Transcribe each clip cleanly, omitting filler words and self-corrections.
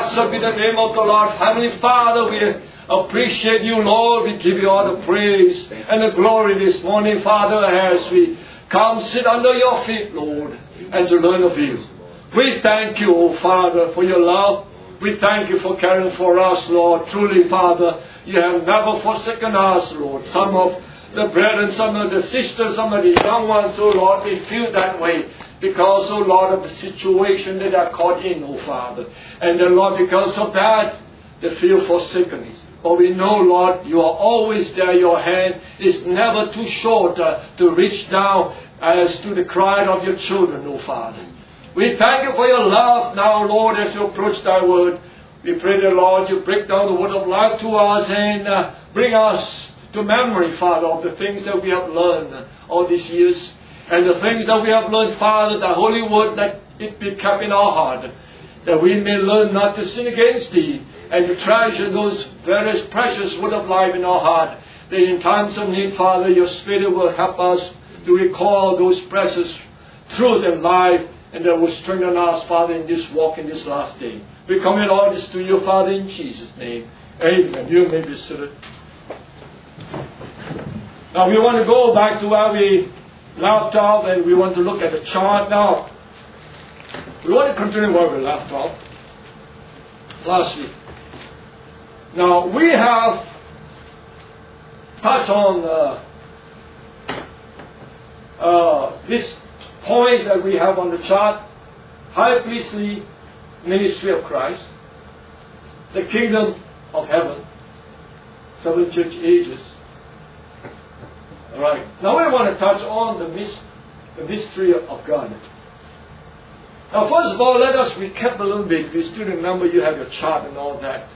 Blessed be the name of the Lord. Heavenly Father, we appreciate you, Lord. We give you all the praise and the glory this morning, Father, as we come sit under your feet, Lord, and to learn of you. We thank you, O Father, for your love. We thank you for caring for us, Lord. Truly, Father, you have never forsaken us, Lord. Some of the brethren, some of the sisters, some of the young ones, oh Lord, they feel that way because, oh Lord, of the situation that they are caught in, oh Father. And then, Lord, because of that, they feel forsaken. But we know, Lord, you are always there. Your hand is never too short to reach down as to the cry of your children, oh Father. We thank you for your love now, Lord, as you approach thy word. We pray that, Lord, you break down the word of life to us and bring us to memory, Father, of the things that we have learned all these years. And the things that we have learned, Father, the holy word, let it be kept in our heart, that we may learn not to sin against thee and to treasure those various precious word of life in our heart, that in times of need, Father, your Spirit will help us to recall those precious truth and life, and that will strengthen us, Father, in this walk in this last day. We commit all this to you, Father, in Jesus' name. Amen. You may be seated. Now we want to go back to where we left off, and we want to look at the chart now. We want to continue where we left off last week. Now we have touched on this points that we have on the chart: high priestly ministry of Christ, the kingdom of heaven, 7 church ages. All right. Now we want to touch on the mystery of God. Now, first of all, let us recap a little bit. If you still remember, you have your chart and all that.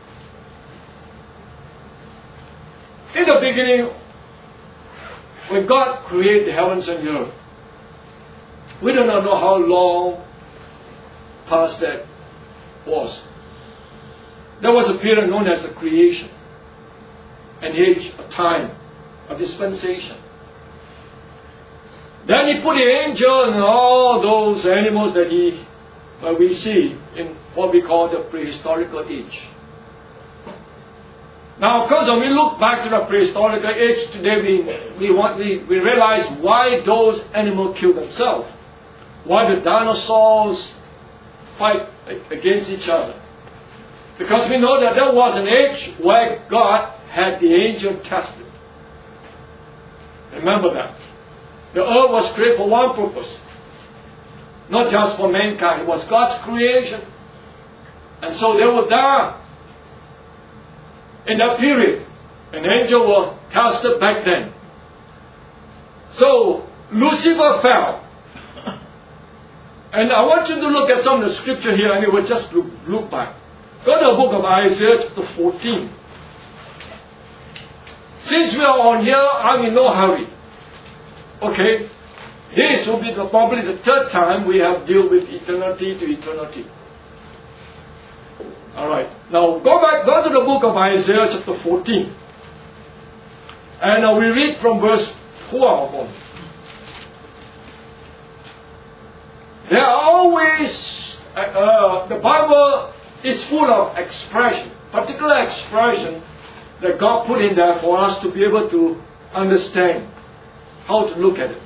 In the beginning, when God created the heavens and the earth, we do not know how long past that was. There was a period known as the creation, an age, a time, a dispensation. Then He put the angel and all those animals that we see in what we call the prehistorical age. Now, of course, when we look back to the prehistorical age today, we realize why those animals killed themselves. Why the dinosaurs fight against each other. Because we know that there was an age where God had the angel tested. Remember that. The earth was created for one purpose. Not just for mankind. It was God's creation. And so they were there. In that period, an angel was tested back then. So, Lucifer fell. And I want you to look at some of the scripture here, and you will just look back. Go to the book of Isaiah chapter 14. Since we are on here, I'm in no hurry. Okay? This will be probably the third time we have dealt with eternity to eternity. Alright. Now go to the book of Isaiah chapter 14. And we read from verse 12 on. There are always, the Bible is full of expression, particular expression that God put in there for us to be able to understand how to look at it.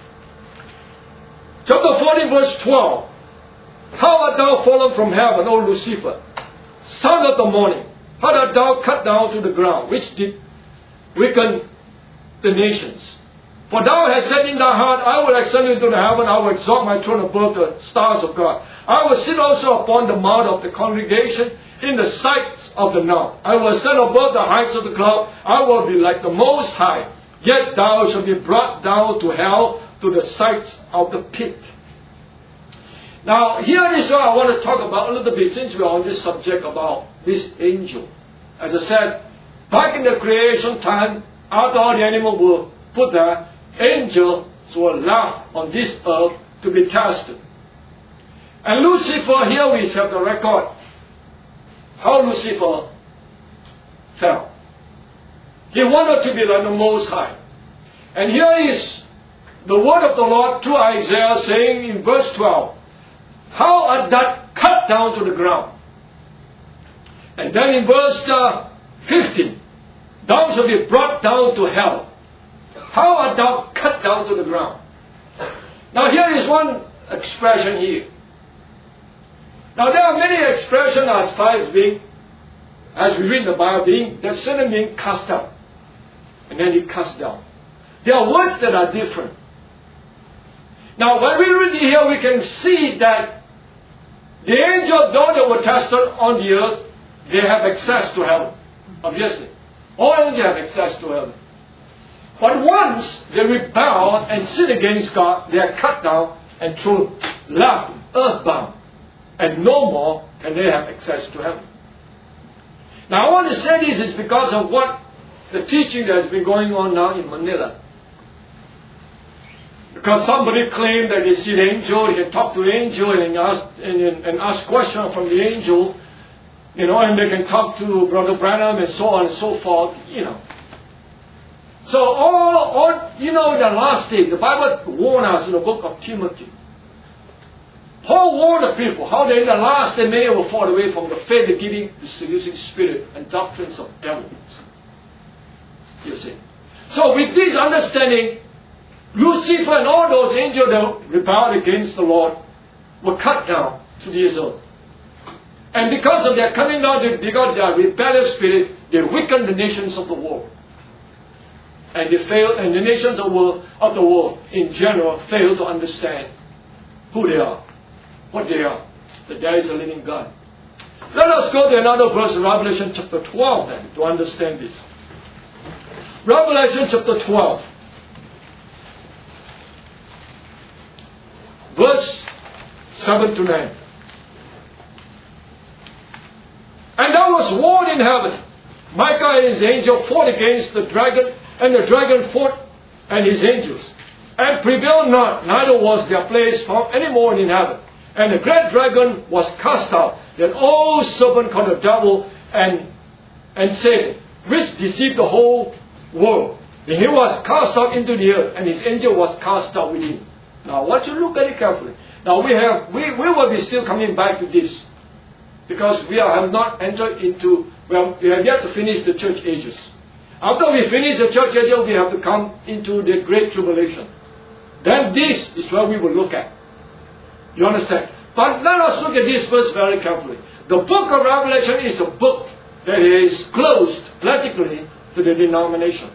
Chapter 14 verse 12. How art thou fallen from heaven, O Lucifer, son of the morning? How art thou cut down to the ground, which did weaken the nations? For thou hast said in thy heart, I will ascend into the heaven, I will exalt my throne above the stars of God. I will sit also upon the mount of the congregation in the sights of the north. I will ascend above the heights of the cloud. I will be like the Most High. Yet thou shalt be brought down to hell, to the sights of the pit. Now, here is what I want to talk about a little bit, since we are on this subject about this angel. As I said, back in the creation time, after all the animals were put there, angels were left on this earth to be tested. And Lucifer, here we have the record how Lucifer fell. He wanted to be like the Most High. And here is the word of the Lord through Isaiah saying in verse 12, how art thou cut down to the ground? And then in verse 15, thou shalt be brought down to hell. How art thou cut down to the ground? Now here is one expression here. Now there are many expressions as far as being, as we read the Bible, being, there's certain being cast out. And then he cast down. There are words that are different. Now when we read here, we can see that the angels, though they were tested on the earth, they have access to heaven. Obviously. All angels have access to heaven. But once they rebel and sin against God, they are cut down and thrown left, earthbound. And no more can they have access to heaven. Now I want to say this is because of what the teaching that has been going on now in Manila. Because somebody claimed that they see the angel, he can talk to the angel and ask questions from the angel, and they can talk to Brother Branham and so on and so forth, So all the last day, the Bible warned us in the book of Timothy. Paul warned the people how they in the last day many will fall away from the faith, giving the seducing spirit and doctrines of devils. You see. So with this understanding, Lucifer and all those angels that rebelled against the Lord were cut down to this earth. And because of their coming down, because of their rebellious spirit, they weakened the nations of the world. And they failed, and the nations of the world in general failed to understand who they are, what they are, that there is a living God. Let us go to another verse in Revelation chapter 12 then to understand this. Revelation chapter 12. Verse 7 to 9. And there was war in heaven. Michael and his angel fought against the dragon, and the dragon fought and his angels, and prevailed not, neither was their place found any more in heaven. And the great dragon was cast out, that old serpent called the devil and Satan, which deceived the whole world. And he was cast out into the earth, and his angel was cast out with him. Now, I want you to look at it carefully. Now, we will be still coming back to this, because we have not entered into, we have yet to finish the church ages. After we finish the church ages, we have to come into the Great Tribulation. Then this is where we will look at. You understand? But let us look at this verse very carefully. The book of Revelation is a book that is closed politically to the denomination.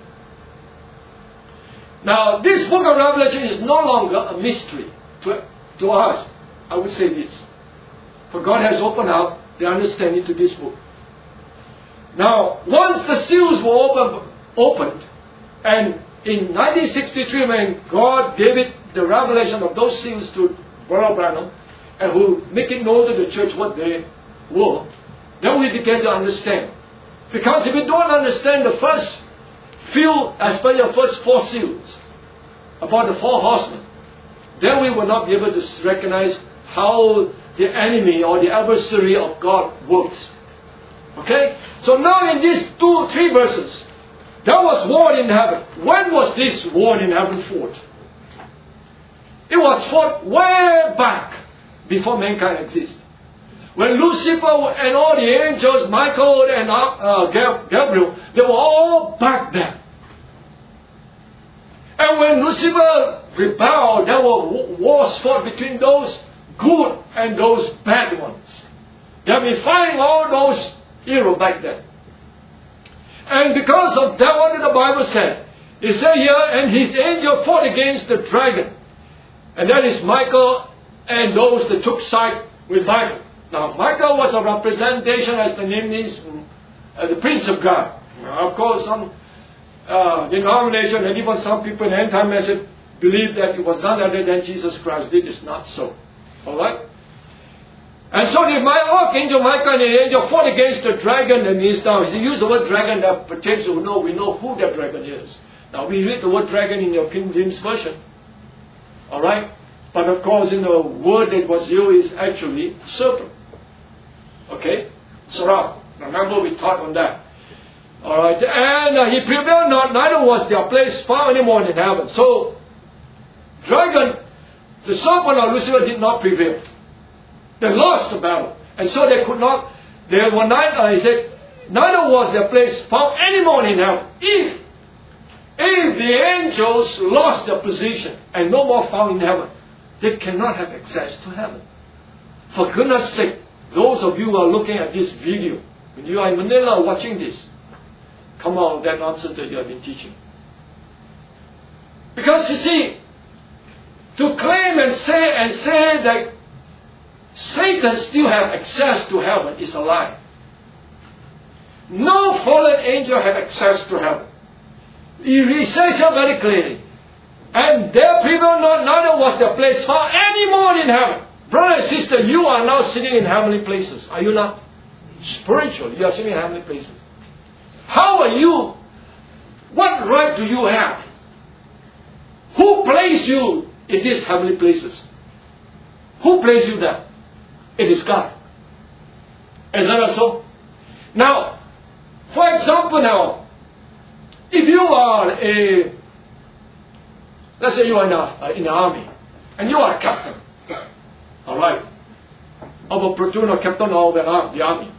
Now, this book of Revelation is no longer a mystery to us. I would say this. For God has opened up the understanding to this book. Now, once the seals were opened, and in 1963 when God gave it the revelation of those seals to Brother Branham, and who make it known to the church what they were, then we began to understand. Because if we don't understand the first few, especially the first four seals, about the four horsemen, then we will not be able to recognize how the enemy or the adversary of God works. Okay? So now in these 2-3 verses, there was war in heaven. When was this war in heaven fought? It was fought way back before mankind existed. When Lucifer and all the angels, Michael and Gabriel, they were all back there. And when Lucifer rebelled, there were wars fought between those good and those bad ones. They have been fighting all those era back then. And because of that, what did the Bible say? It said here, and his angel fought against the dragon. And that is Michael and those that took side with Michael. Now, Michael was a representation, as the name is, the Prince of God. Now, of course, some denomination and even some people in the end time message believe that it was none other than Jesus Christ. It is not so. Alright? And so the archangel Michael and the angel fought against the dragon, and he used the word dragon that pertains to we know who that dragon is. Now we read the word dragon in your King James Version. Alright? But of course in the word that was used is actually serpent. Okay? Seraph. Remember we taught on that. Alright? And he prevailed not, neither was their place found anymore in heaven. So, dragon, the serpent of Lucifer did not prevail. They lost the battle. And so they There were neither, he said, neither was there place found any more in heaven. If the angels lost their position and no more found in heaven, they cannot have access to heaven. For goodness sake, those of you who are looking at this video, when you are in Manila watching this, come out of that nonsense that you have been teaching. Because you see, to claim and say that Satan still has access to heaven is a lie. No fallen angel had access to heaven. He says here very clearly. And their people neither was their place found any more in heaven. Brother and sister, you are now sitting in heavenly places. Are you not? Spiritual, you are sitting in heavenly places. How are you? What right do you have? Who placed you in these heavenly places? Who placed you there? It is God. Is that so? Now, for example now, if you are let's say you are in the army, and you are a captain, alright, of a platoon or captain of the army.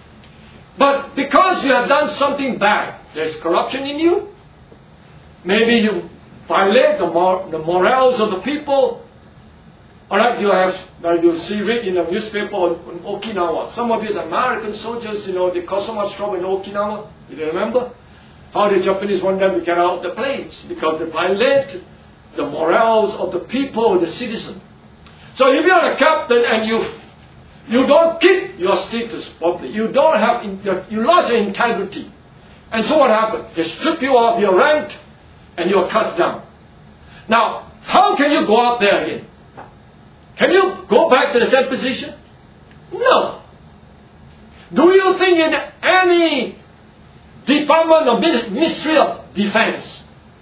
But because you have done something bad, there's corruption in you, maybe you violate the morals of the people. Alright, you see read in the newspaper on Okinawa. Some of these American soldiers, they caused so much trouble in Okinawa. You remember? How the Japanese want them to get out of the planes because they violate the morals of the people, the citizen. So if you are a captain and you don't keep your status properly, you lost your integrity. And so what happens? They strip you of your rank and you are cast down. Now, how can you go out there again? Can you go back to the same position? No. Do you think in any department or ministry of defense,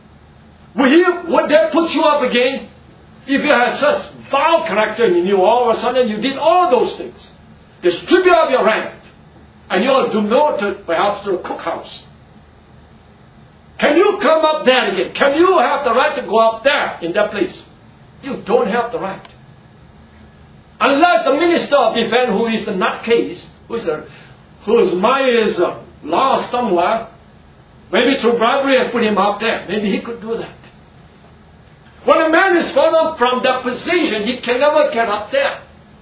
would they put you up again if you have such vile character in you? All of a sudden you did all those things. They strip you of your rank and you are demoted perhaps to a cookhouse. Can you come up there again? Can you have the right to go up there in that place? You don't have the right. Unless the Minister of Defense, who is the nutcase, whose mind is lost somewhere, maybe through bribery and put him up there. Maybe he could do that. When a man is fallen from that position, he can never get up there.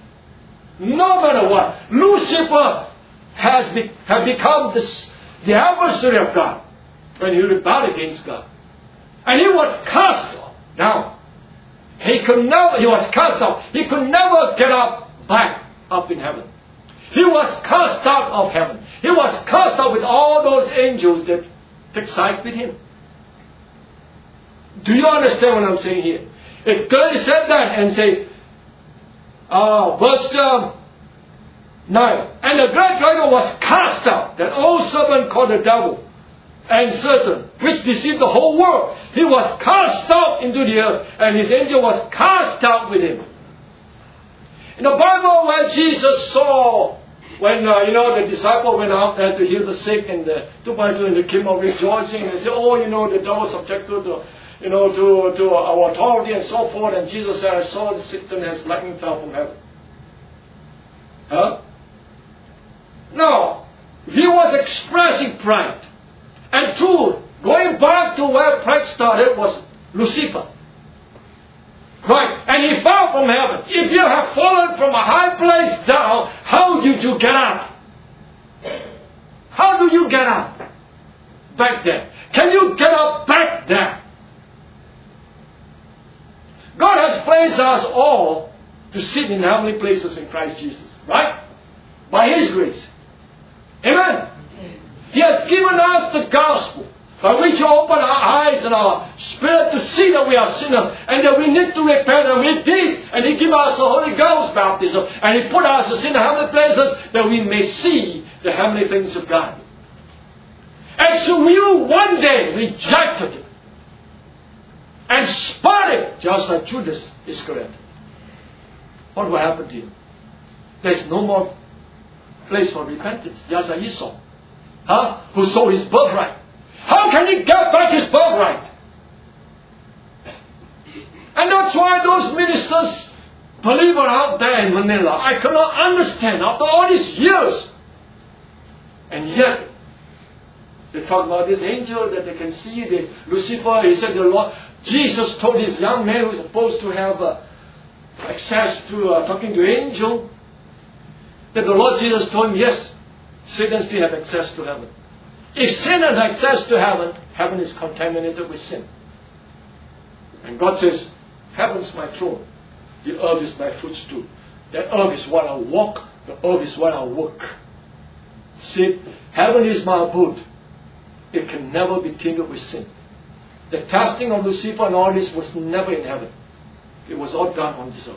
No matter what. Lucifer has become the adversary of God when he rebelled against God. And he was cast down. He was cast out. He could never get back up in heaven. He was cast out of heaven. He was cast out with all those angels that take side with him. Do you understand what I'm saying here? It clearly said that and say, verse 9. And the great dragon was cast out, that old serpent called the devil and Satan, which deceived the whole world. He was cast out into the earth, and his angel was cast out with him. In the Bible, where Jesus saw, when the disciple went out there to heal the sick, and the 2.2 and they came out rejoicing, and they said, the devil subjected to our authority and so forth. And Jesus said, I saw the Satan as lightning fell from heaven. Huh? No, he was expressing pride. And true, going back to where pride started was Lucifer. Right? And he fell from heaven. If you have fallen from a high place down, how did you get up? How do you get up? Back there. Can you get up back there? God has placed us all to sit in heavenly places in Christ Jesus. Right? By His grace. Amen? He has given us the gospel by which He opened our eyes and our spirit to see that we are sinners and that we need to repent, and we did. And He gave us the Holy Ghost baptism, and He put us in the heavenly places that we may see the heavenly things of God. And so you one day rejected it and spurned it, just like Judas Iscariot. What will happen to you? There's no more place for repentance, just like Esau. Who sold his birthright. How can he get back his birthright? And that's why those ministers, believers out there in Manila, I cannot understand after all these years. And yet, they talk about this angel that they can see. Lucifer, he said, the Lord, Jesus told this young man who's supposed to have access to talking to angel, that the Lord Jesus told him, yes, Satan still have access to heaven. If sin has access to heaven, heaven is contaminated with sin. And God says, heaven's my throne, the earth is my footstool. The earth is what I walk, the earth is what I work. See, heaven is my abode. It can never be tainted with sin. The casting of Lucifer and all this was never in heaven. It was all done on this earth.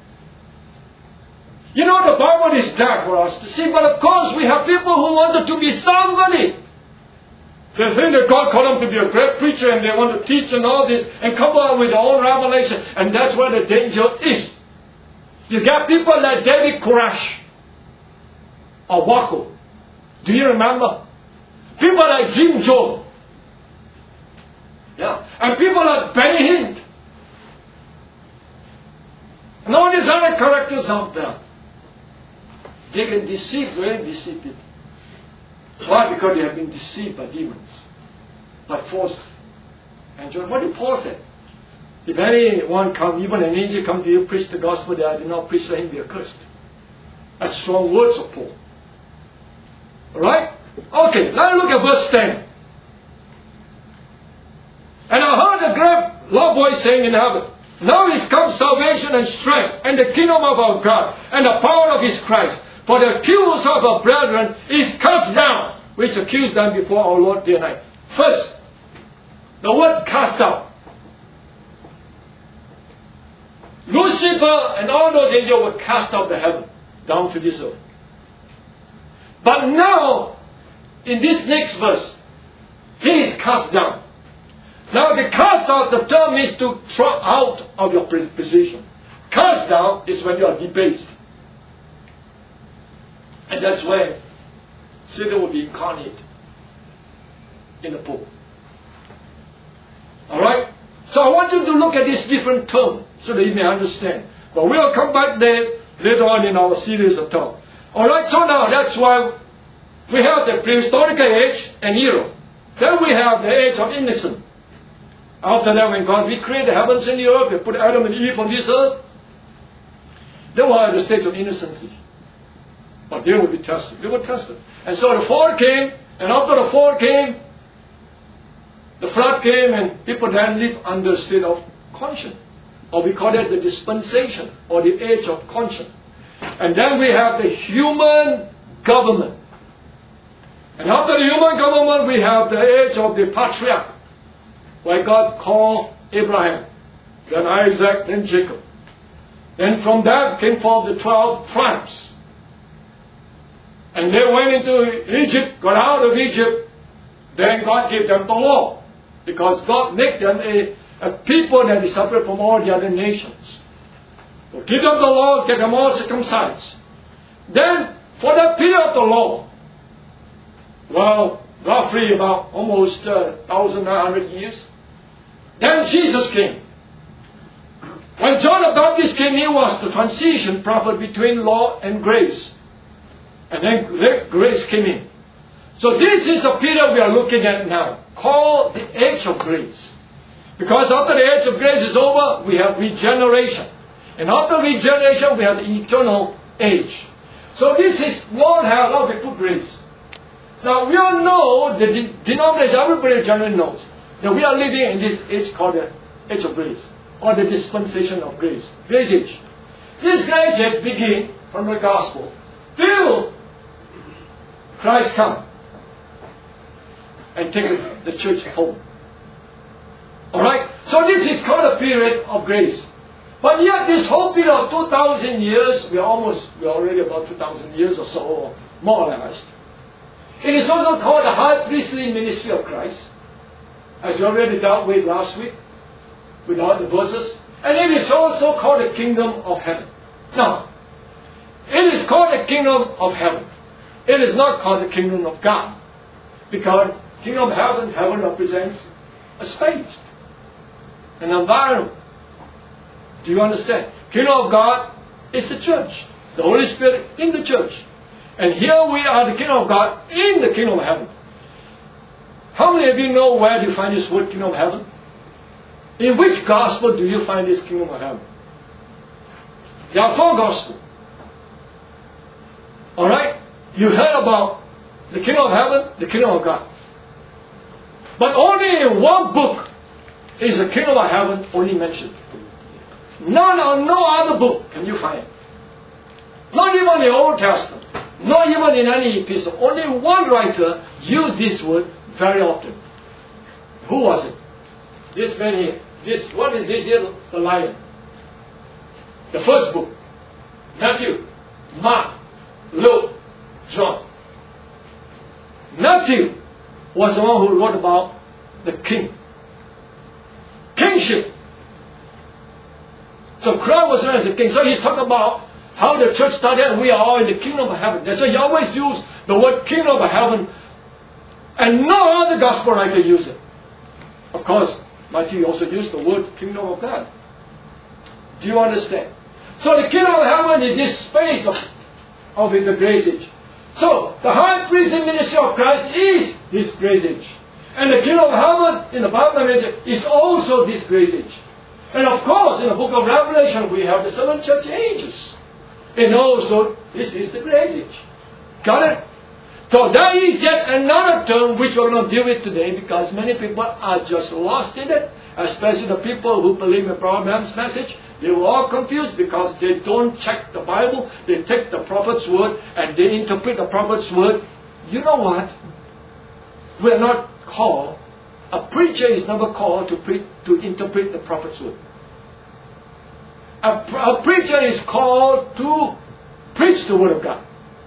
You know, the Bible is there for us to see, but of course we have people who wanted to be somebody. They think that God called them to be a great preacher and they want to teach and all this and come up with their own revelation. And that's where the danger is. You got people like David Koresh or Wacko. Do you remember? People like Jim Jones. Yeah. And people like Benny Hinn. And all these other characters out there. They can deceive, very deceive people. Why? Because they have been deceived by demons. By false angels. What did Paul say? If anyone come, even an angel come to you, preach the gospel that I did not preach, let him be accursed. That's strong words of Paul. Alright? Okay, let's look at verse 10. And I heard a great loud voice saying in heaven, now is come salvation and strength, and the kingdom of our God, and the power of his Christ. For the accuser of our brethren is cast down, which accused them before our Lord day and night. First, the word cast out. Lucifer and all those angels were cast out of heaven, down to this earth. But now, in this next verse, he is cast down. Now the cast out, the term is to throw out of your position. Cast down is when you are debased. And that's where Satan will be incarnate in the Pope. Alright? So I want you to look at this different term so that you may understand. But we'll come back there later on in our series of talk. Alright, so now that's why we have the prehistoric age and era. Then we have the age of innocence. After that, when God recreated the heavens and the earth, we put Adam and Eve on this earth, they were at the stage of innocency. But they would be tested. They were tested. And so the fall came, and after the fall came, the flood came, and people then lived under a state of conscience. Or we call it the dispensation, or the age of conscience. And then we have the human government. And after the human government, we have the age of the patriarch, where God called Abraham, then Isaac, then Jacob. Then from that came forth the 12 tribes. And they went into Egypt, got out of Egypt. Then God gave them the law. Because God made them a people that is separate from all the other nations. So give them the law, get them all circumcised. Then, for that period of the law, well, roughly about almost 1,900 years, then Jesus came. When John the Baptist came, he was the transition prophet between law and grace. And then grace came in. So this is the period we are looking at now, called the age of grace. Because after the age of grace is over, we have regeneration. And after regeneration, we have the eternal age. So this is Lord has how we put grace. Now we all know, the denomination, everybody generally knows, that we are living in this age called the age of grace, or the dispensation of grace. Grace age. This grace age begins from the gospel till Christ comes and take the church home. Alright? So this is called a period of grace. But yet this whole period of 2,000 years, we're already about 2,000 years or so, or more or less. It is also called the high priestly ministry of Christ, as we already dealt with last week, with all the verses. And it is also called the kingdom of heaven. Now, it is called the kingdom of heaven. It is not called the kingdom of God. Because kingdom of heaven represents a space, an environment. Do you understand? Kingdom of God is the church. The Holy Spirit in the church. And here we are, the kingdom of God, in the kingdom of heaven. How many of you know where do you find this word kingdom of heaven? In which gospel do you find this kingdom of heaven? There are 4 gospels. Alright? You heard about the kingdom of heaven, the kingdom of God. But only in one book is the kingdom of heaven only mentioned. No other book can you find. Not even the Old Testament. Not even in any epistle. Only one writer used this word very often. Who was it? This man here. What is this here? The lion. The first book. Matthew, Mark, Luke, John. Matthew was the one who wrote about the king. Kingship. So Christ was known as the king. So he's talking about how the church started and we are all in the kingdom of heaven. That's why he always used the word kingdom of heaven. And no other gospel writer used it. Of course, Matthew also used the word kingdom of God. Do you understand? So the kingdom of heaven is this space of the grace age. So the high priestly ministry of Christ is this grace age. And the kingdom of heaven in the Bible is also this grace age. And of course, in the book of Revelation, we have the 7 church ages. And also, this is the grace age. Got it? So there is yet another term which we're going to deal with today because many people are just lost in it, especially the people who believe in Abraham's message. They were all confused because they don't check the Bible. They take the prophet's word and they interpret the prophet's word. You know what? We're not called, a preacher is never called to interpret the prophet's word. A preacher is called to preach the word of God.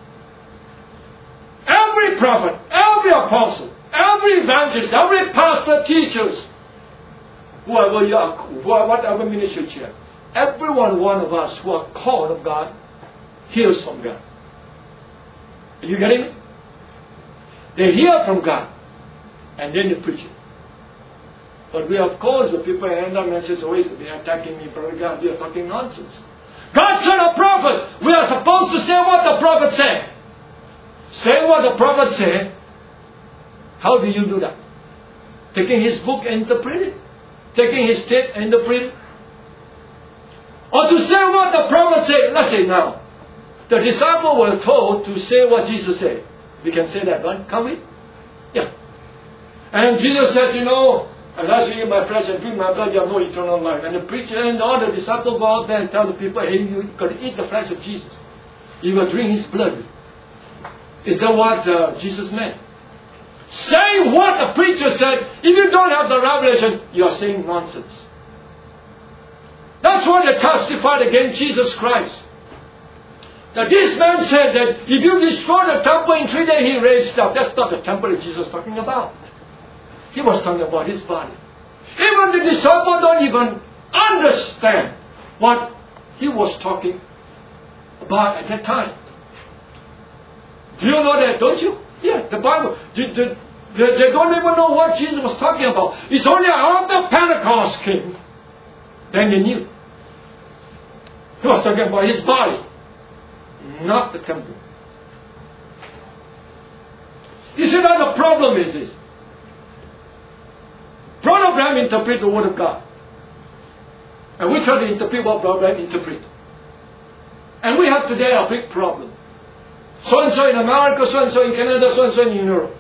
Every prophet, every apostle, every evangelist, every pastor, teachers, whoever you are, whatever ministry you have, every one of us who are called of God hears from God. Are you getting it? They hear from God and then they preach it. But we, of course, the people end up messages always be attacking me, brother God, you are talking nonsense. God sent a prophet. We are supposed to say what the prophet said. Say what the prophet said. How do you do that? Taking his book and interpret it. Taking his tape and interpret it. Or to say what the prophet said. Let's say now, the disciples were told to say what Jesus said. We can say that, right? Can't we? Yeah. And Jesus said, you know, unless you eat my flesh and drink my blood, you have no eternal life. And the preacher and all the disciples go out there and tell the people, hey, you've got to eat the flesh of Jesus. You got to drink his blood. Is that what Jesus meant? Say what the preacher said. If you don't have the revelation, you are saying nonsense. That's why they testified against Jesus Christ. Now this man said that if you destroy the temple in 3 days, he raised up. That's not the temple that Jesus was talking about. He was talking about his body. Even the disciples don't even understand what he was talking about at that time. Do you know that, don't you? Yeah, the Bible. They don't even know what Jesus was talking about. It's only after Pentecost came, then they knew. He was talking about his body, not the temple. You see that the problem is this. Brother Branham interpret the Word of God. And we try to interpret what Brother Branham interpret. And we have today a big problem. So-and-so in America, so-and-so in Canada, so-and-so in Europe.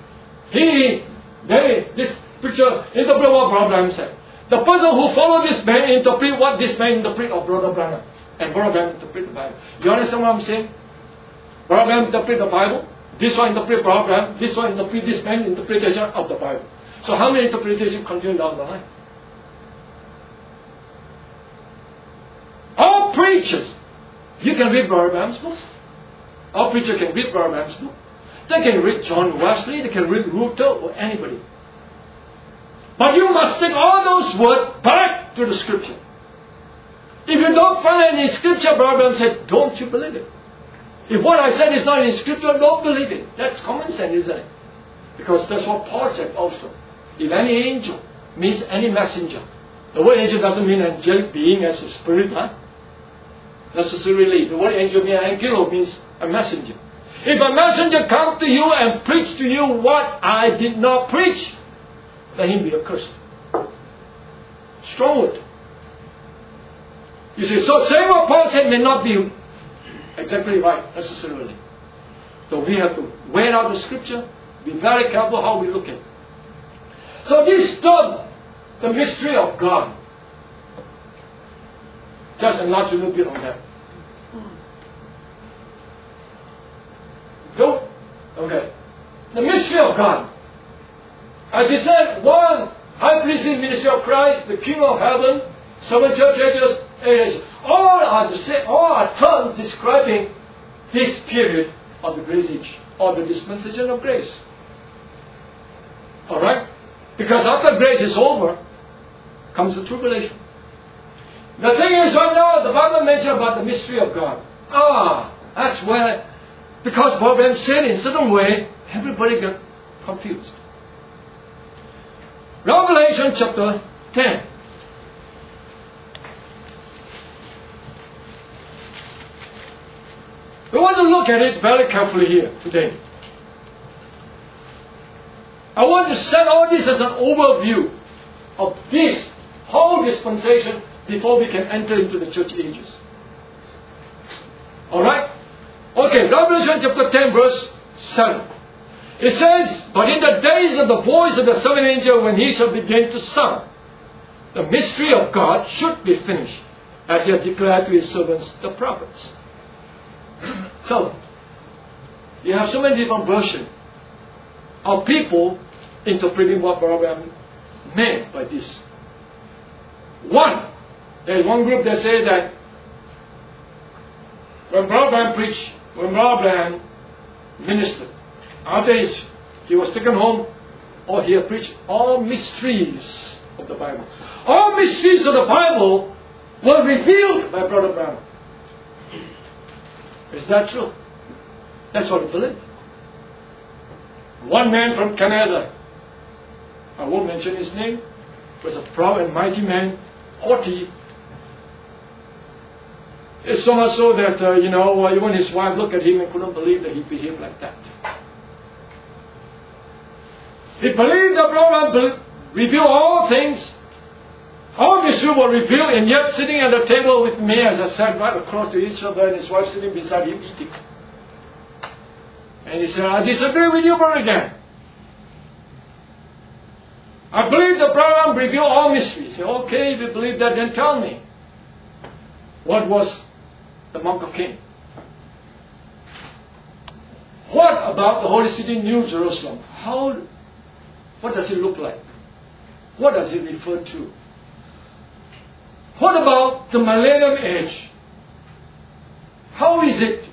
This picture interpret what Brother Branham said. The person who followed this man interpret what this man interpret of Brother Branham. And Brother Branham interpret the Bible. You understand what I'm saying? Brother Branham interpret the Bible. This one interpret Brother Branham. This one interpret this man's interpretation of the Bible. So how many interpretations continue down the line? All preachers. You can read Brother Branham's book. All preachers can read Brother Branham's book. They can read John Wesley. They can read Luther or anybody. But you must take all those words back to the Scripture. If you don't find any Scripture, Brother Branham said, don't you believe it. If what I said is not in Scripture, don't believe it. That's common sense, isn't it? Because that's what Paul said also. If any angel means any messenger. The word angel doesn't mean angelic being as a spirit, huh? Necessarily. The word angel means angelo means a messenger. If a messenger come to you and preach to you what I did not preach, let him be accursed. Strong word. You see, so saying what Paul said may not be exactly right necessarily. So we have to weigh out the scripture, be very careful how we look at it. So this third, the mystery of God. Just enlarge a little bit on that. Go. Okay. The mystery of God. As we said, one, high priestly ministry of Christ, the King of heaven, seven church ages, all are the same, all are terms describing this period of the grace age, or the dispensation of grace. Alright? Because after grace is over, comes the tribulation. The thing is, right now, the Bible mentions about the mystery of God. That's where, because Bob said in a certain way, everybody got confused. Revelation chapter 10. We want to look at it very carefully here today. I want to set all this as an overview of this whole dispensation before we can enter into the church ages. Alright? Okay, Revelation chapter 10 verse 7. It says, but in the days of the voice of the seventh angel, when he shall begin to sound, the mystery of God should be finished, as he had declared to his servants, the prophets. So, you have so many different versions of people interpreting what Brother meant by this. There's one group that say that when Brother preached, when Brother ministered, after he was taken home, or he had preached all mysteries of the Bible. All mysteries of the Bible were revealed by Brother Branham. Is that true? That's what I believe. One man from Canada, I won't mention his name, was a proud and mighty man, haughty. It's so much so that, even his wife looked at him and couldn't believe that he behaved like that. He believed that Brother revealed all things. All mystery were revealed, and yet sitting at the table with me as I sat right across to each other, and his wife sitting beside him eating. And he said, I disagree with you, Brother again. I believe the Brother revealed all mysteries. He said, okay, if you believe that, then tell me. What was the Mount of King? What about the Holy City, New Jerusalem? What does it look like? What does it refer to? What about the millennium age? How is it?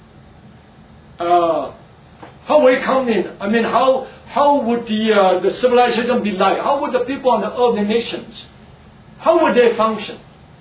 How will it come in? I mean, how would the civilization be like? How would the people on the earth, the nations, how would they function?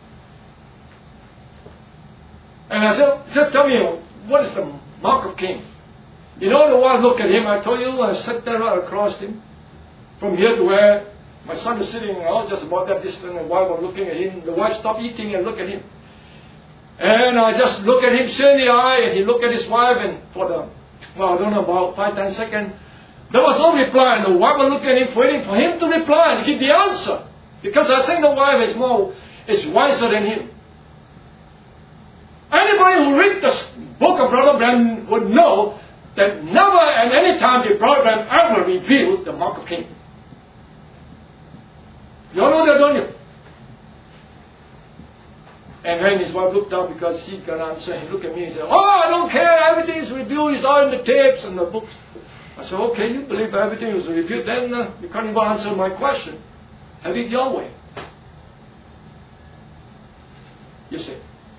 And I said, just tell me, what is the mark of Cain? The one look at him, I told you, I sat there right across him, from here to where my son is sitting, just about that distance, and the wife was looking at him. The wife stopped eating and looked at him. And I just looked at him straight in the eye, and he looked at his wife, and about 5-10 seconds, there was no reply, and the wife was looking at him, waiting for him to reply and give the answer. Because I think the wife is wiser than him. Anybody who read the book of Brother Branham would know that never at any time did Brother Branham ever reveal the mark of Cain. You all know that, don't you? And when his wife looked up because he got an answer, he looked at me and said, I don't care, everything is revealed, it's all in the tapes and the books. I said, okay, you believe everything was revealed, then you can't even answer my question. Have it your way. You see.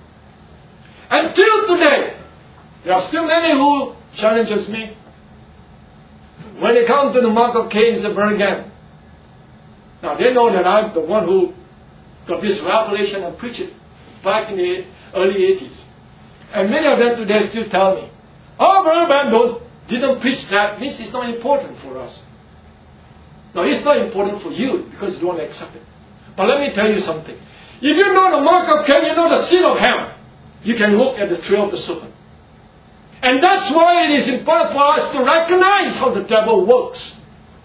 Until today, there are still many who challenges me. When they come to the mark of Cain, it's a burn again. Now they know that I'm the one who got this revelation and preached it back in the early 80s. And many of them today still tell me, Brother Branham didn't preach that, means it's not important for us. No, it's not important for you because you don't accept it. But let me tell you something. If you know the mark of Cain, you know the sin of Ham, you can look at the trail of the serpent. And that's why it is important for us to recognize how the devil works.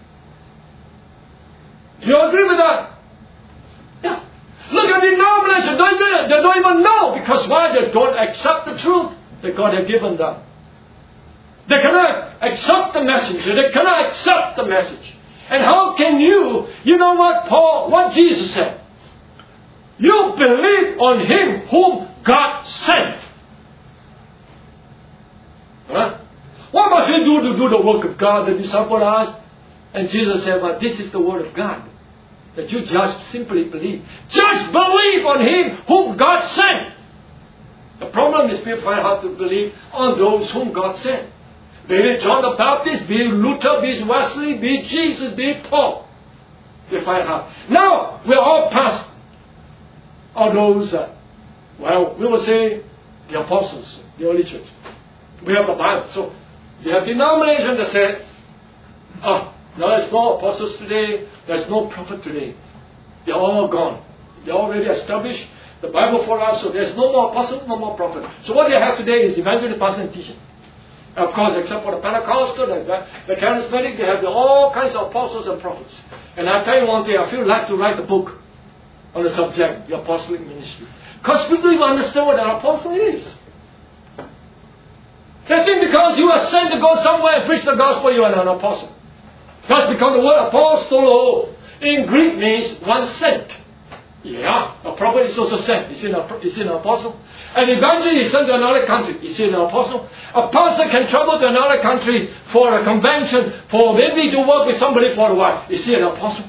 Do you agree with that? Yeah. Look at denominations. They don't even know. Because why? They don't accept the truth that God has given them. They cannot accept the message. They cannot accept the message. And how can you know what Jesus said? You believe on Him whom God sent. Huh? What must we do to do the work of God? The disciple asked. And Jesus said, well, this is the word of God. That you just simply believe. Just believe on Him whom God sent. The problem is people find hard to believe on those whom God sent. Be it John the Baptist, be it Luther, be it Wesley, be it Jesus, be it Paul. They find hard. Now, we're all past all those, we will say, the apostles, the early church. We have the Bible. So, you have denominations that say, no, there's no apostles today, there's no prophet today. They're all gone. They're already established the Bible for us, so there's no more apostle, no more prophet. So what they have today is evangelist, pastor, and teaching. Of course, except for the Pentecostal, the charismatic, they have all kinds of apostles and prophets. And I tell you one thing, I feel like to write a book on the subject, the apostolic ministry. Because people don't even understand what an apostle is. They think because you are sent to go somewhere and preach the gospel, you are an apostle. That's because the word apostolo in Greek means one sent. Yeah, a prophet is also sent. Is he an apostle? An evangelist is sent to another country. Is he an apostle? A pastor can travel to another country for a convention, for maybe to work with somebody for a while. Is he an apostle?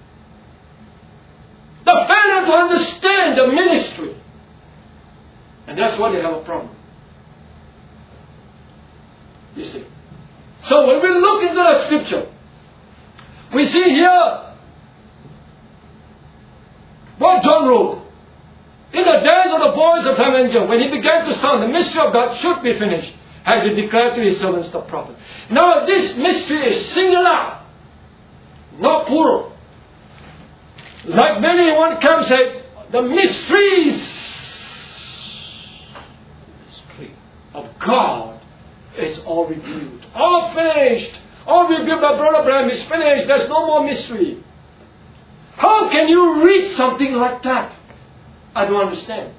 The failure to understand the ministry. And that's why they have a problem. You see. So when we look into the scripture, we see here what John wrote. In the days of the voice of some angel, when he began to sound, the mystery of God should be finished, as he declared to his servants the prophet. Now this mystery is singular, not plural. Like many in one camp say, the mysteries of God is all revealed. All finished. All revealed by Brother Branham is finished. There's no more mystery. How can you read something like that? I don't understand.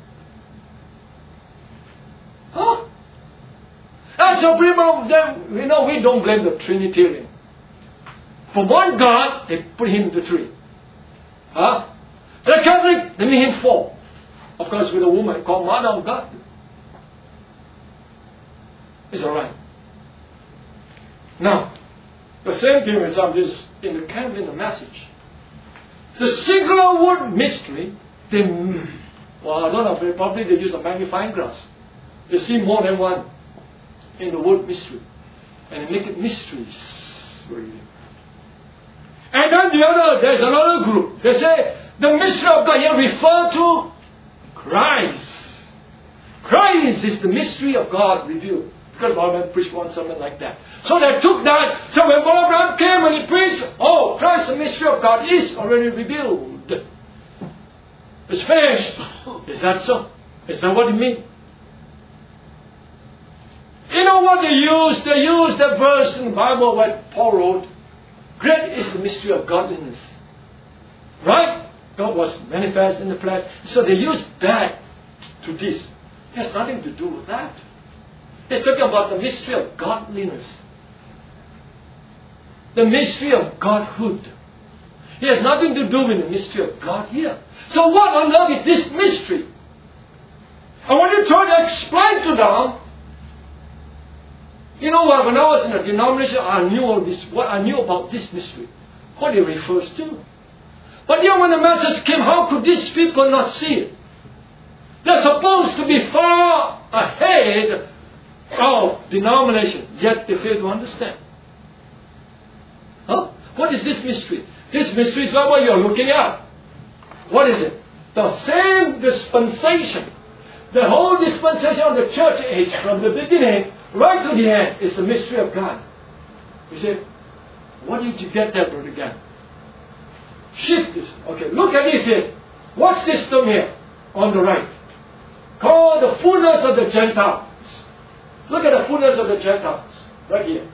Huh? And so people, we don't blame the Trinitarian. For one God, they put him into three. Huh? The Catholic, they made him four. Of course, with a woman called Mother of God. It's alright. Now, the same thing is in the Catholic message. The singular word mystery, I don't know, probably they use a magnifying glass. They see more than one in the word mystery. And they make it mysteries. And then there's another group. They say, the mystery of God here refer to Christ. Christ is the mystery of God revealed. Because Brother preached one sermon like that. So they took that. So when Brother Branham came and he preached, Christ, the mystery of God, is already revealed. It's finished. Is that so? Is that what it means? You know what they use? They use the verse in the Bible where Paul wrote, great is the mystery of godliness. Right? God was manifest in the flesh. So they use that to this. It has nothing to do with that. It's talking about the mystery of godliness. The mystery of Godhood. It has nothing to do with the mystery of God here. So what on earth is this mystery? I want to try to explain to them. You know what? When I was in a denomination, I knew about this mystery. What it refers to. But then when the message came, how could these people not see it? They're supposed to be far ahead of denomination, yet they fail to understand. Huh? What is this mystery? This mystery is not what you're looking at. What is it? The same dispensation. The whole dispensation of the church age, from the beginning right to the end, is the mystery of God. You say, what did you get there, Brother Gan? Shift this. Okay, look at this here. What's this term here on the right? Called the fullness of the Gentiles. Look at the fullness of the Gentiles. Right here.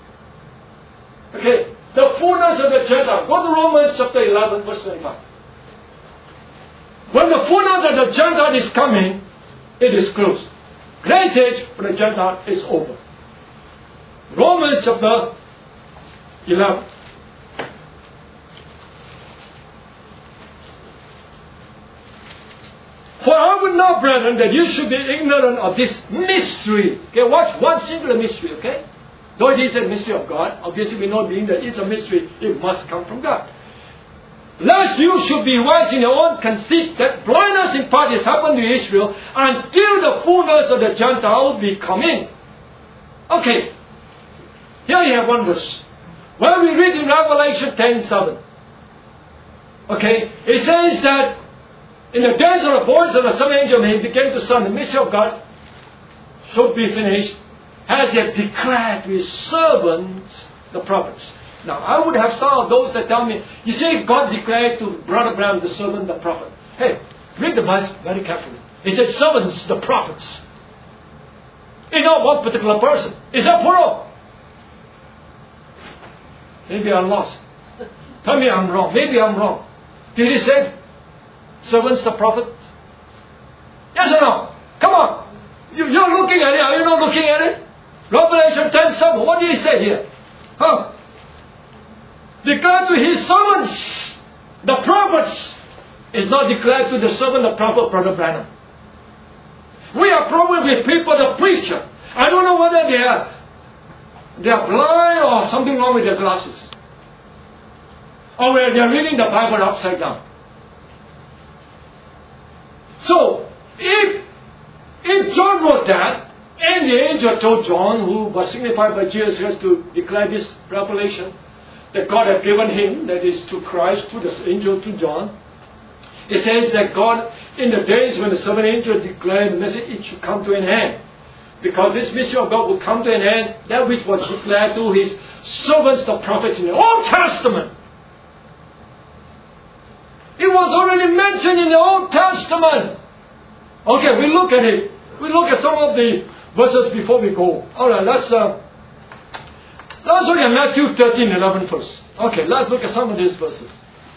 Okay. The fullness of the Gentiles. Go to Romans chapter 11, verse 25. When the fullness of the Gentile is coming, it is closed. Grace age for the Gentile is over. Romans chapter 11. For I would not, brethren, that you should be ignorant of this mystery. Okay, watch one singular mystery, okay? Though it is a mystery of God, obviously we know being that it's a mystery, it must come from God. Lest you should be wise in your own conceit, that blindness in part is happened to Israel, until the fullness of the Gentile be come in. Okay, here you have one verse. When we read in Revelation 10:7, okay, it says that in the days of the voice of the seventh angel, when he began to sound, the mystery of God should be finished, as he had declared to his servants, the prophets. Now, I would have some of those that tell me, you see, God declared to Brother Branham, the servant, the prophet. Hey, read the verse very carefully. He said, servants, the prophets. You know one particular person. Is that plural? Maybe I'm lost. Tell me I'm wrong. Maybe I'm wrong. Did he say servants, the prophets? Yes or no? Come on. You're looking at it. Are you not looking at it? Revelation 10:7. What did he say here? Huh? Declared to his servants, the prophets, is not declared to the servant, the prophet, Brother Branham. We are probably people, the preacher. I don't know whether they are blind or something wrong with their glasses. Or whether they are reading the Bible upside down. So, if John wrote that, and the angel told John, who was signified by Jesus to declare this revelation that God had given him, that is to Christ, through the angel to John, it says that God, in the days when the seventh angel declared the message, it should come to an end. Because this mystery of God will come to an end, that which was declared to his servants, the prophets, in the Old Testament. It was already mentioned in the Old Testament. Okay, we look at it. We look at some of the verses before we go. Alright, let's look at Matthew 13:11 first. Okay, let's look at some of these verses.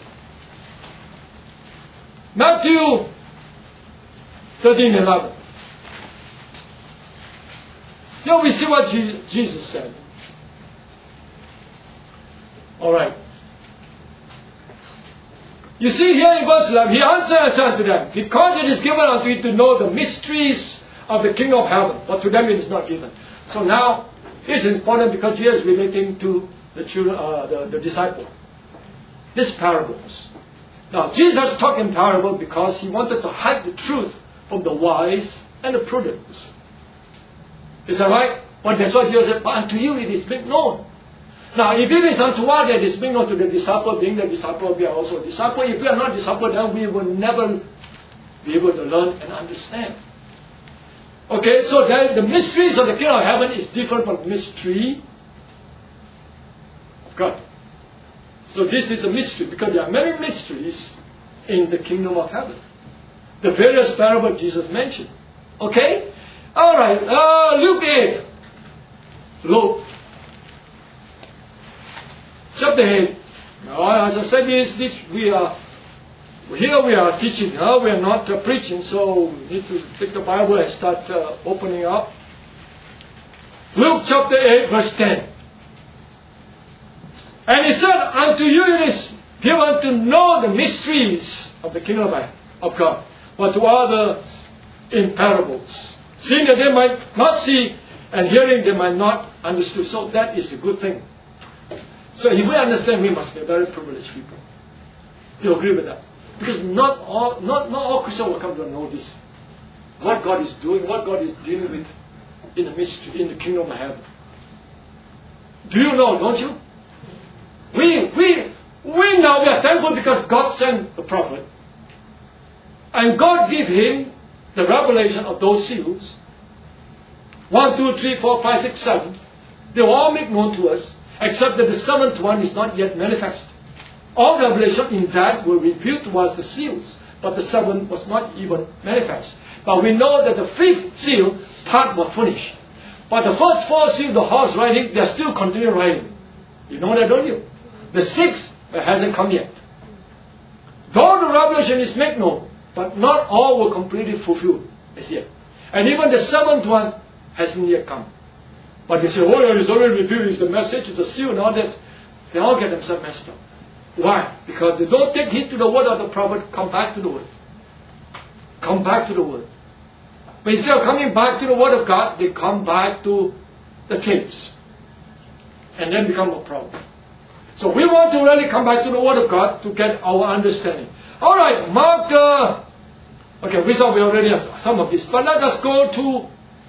Matthew 13:11. Here we see what Jesus said. Alright. You see here in verse 11, he answered and said unto them, because it is given unto you to know the mysteries of the kingdom of heaven, but to them it is not given. So now, it's important because here is relating to the children, the disciple. These parables. Now, Jesus talked in parable because he wanted to hide the truth from the wise and the prudent. Is that right? But that's what Jesus said, but unto you it is made known. Now, if it is unto one that is being known to the disciple, being the disciple, we are also a disciple. If we are not disciple, then we will never be able to learn and understand. Okay, so then the mysteries of the kingdom of heaven is different from the mystery of God. So this is a mystery because there are many mysteries in the kingdom of heaven. The various parables Jesus mentioned. Okay? Alright, Luke 8. Luke chapter 8. Now, as I said, we are teaching. We are not preaching, so we need to take the Bible and start opening up. Luke chapter 8, verse 10. And he said, unto you it is given to know the mysteries of the kingdom of God, but to others in parables. Seeing that they might not see, and hearing they might not understand. So that is a good thing. So if we understand, we must be very privileged people. You agree with that? Because not all Christians will come to know this. What God is doing, what God is dealing with in the mystery, in the kingdom of heaven. Do you know, don't you? We now we are thankful because God sent the prophet. And God gave him the revelation of those seals. 1, 2, 3, 4, 5, 6, 7. They were all made known to us, except that the seventh one is not yet manifest. All revelation in that were revealed to us the seals, but the seventh was not even manifest. But we know that the fifth seal part was finished. But the first 4 see the horse riding, they still continue riding. You know that, don't you? The 6th hasn't come yet. Though the revelation is made known, but not all were completely fulfilled as yet. And even the 7th one hasn't yet come. But they say, oh, it's already revealed, it's the message, it's a seal and all that. They all get themselves messed up. Why? Because they don't take heed to the word of the prophet, come back to the word. Come back to the word. But instead of coming back to the word of God, they come back to the tapes. And then become a problem. So we want to really come back to the word of God to get our understanding. Alright, Mark, okay, we saw we already have some of this. But let us go to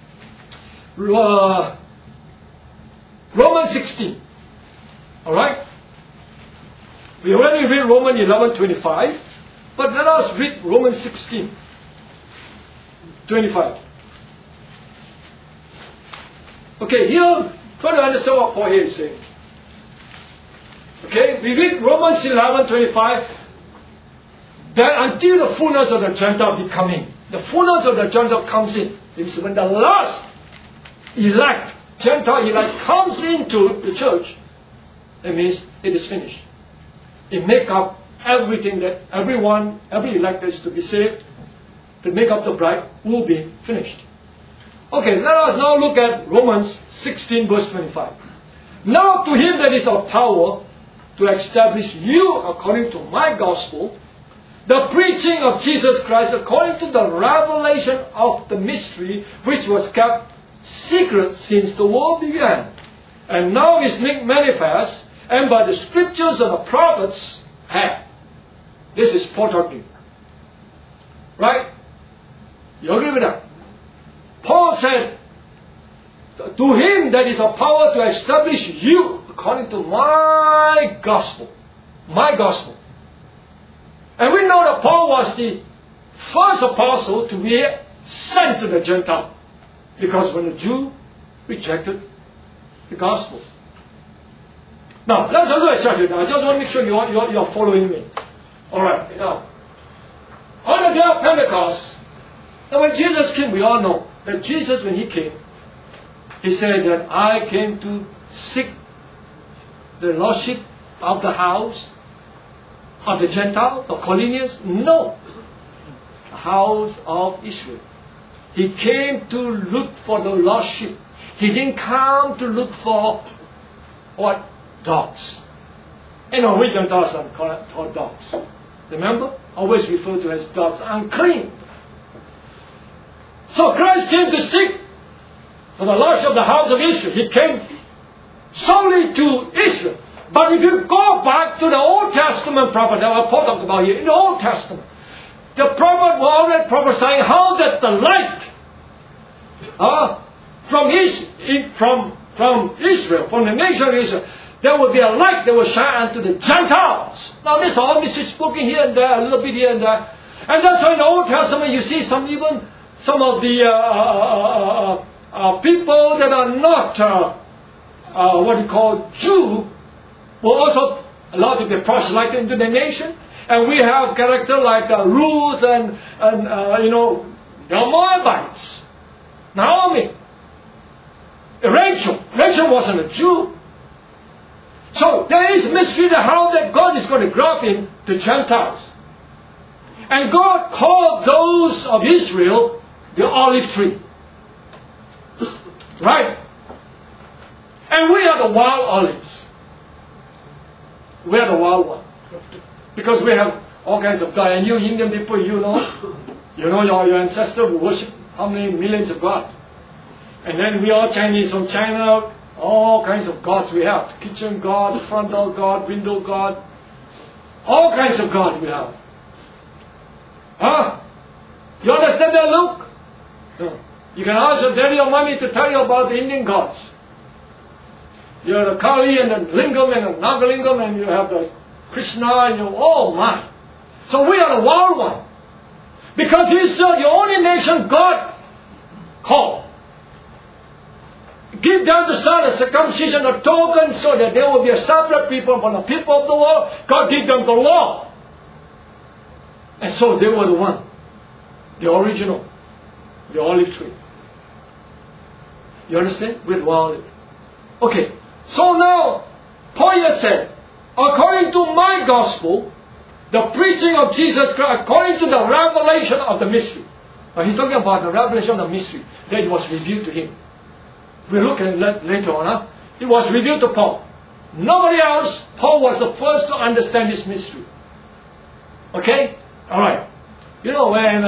Romans 16. Alright? We already read Romans 11:25. But let us read Romans 16:25. Okay, here, try to understand what Paul here is saying. Okay, we read Romans 11:25. That until the fullness of the Gentile be coming. The fullness of the Gentile comes in. It's when the last elect, Gentile elect comes into the church, it means it is finished. It makes up everything that everyone, every elect is to be saved, to make up the bride, will be finished. Okay, let us now look at Romans 16 verse 25. Now to him that is of power to establish you according to my gospel, the preaching of Jesus Christ according to the revelation of the mystery which was kept secret since the world began, and now is made manifest, and by the scriptures of the prophets have. This is Paul talking. Right? You agree with that? Paul said, to him that is of power to establish you according to my gospel. My gospel. And we know that Paul was the first apostle to be sent to the Gentile. Because when the Jew rejected the gospel. Now, let's look at church. I just want to make sure you're following me. Alright, now. On the day of Pentecost, now when Jesus came, we all know that Jesus, when he came, he said that I came to seek the lordship of the house of the Gentiles, of Cornelius? No. The house of Israel. He came to look for the lordship. He didn't come to look for what? Dogs. You know, we Gentiles are called dogs. Remember? Always referred to as dogs. Unclean. So Christ came to seek for the lordship of the house of Israel. He came solely to Israel. But if you go back to the Old Testament prophet that Paul talked about here, in the Old Testament, the prophet was already prophesying how that the light from Israel, from the nation of Israel, there will be a light that will shine unto the Gentiles. Now this all this is spoken here and there, a little bit here and there. And that's why in the Old Testament you see some of the people that are not what you call Jew were also allowed to be proselyted into the nation. And we have character like Ruth and the Moabites, Naomi, Rachel. Rachel wasn't a Jew. So there is mystery to how that God is going to graft in the Gentiles. And God called those of Israel the olive tree. Right? And we are the wild olives. We are the wild one. Because we have all kinds of God. And you Indian people, you know your ancestors who worship how many millions of gods. And then we all Chinese from China, all kinds of gods we have. Kitchen god, front door god, window god. All kinds of gods we have. Huh? You understand that, Luke? No. You can ask your daddy or mommy to tell you about the Indian gods. You have the Kali and the Lingam and the Nagalingam, and you have the Krishna and you, oh my. So we are the wild one. Because He said the only nation God called. Give them the sign of circumcision, a token, so that they will be a separate people from the people of the world. God gave them the law. And so they were the one. The original. The olive tree. You understand? With worldly. Okay. So now, Paul has said, according to my gospel, the preaching of Jesus Christ, according to the revelation of the mystery. Now he's talking about the revelation of the mystery that was revealed to him. We'll look at it later on. Huh? It was revealed to Paul. Nobody else. Paul was the first to understand this mystery. Okay? Alright. You know, when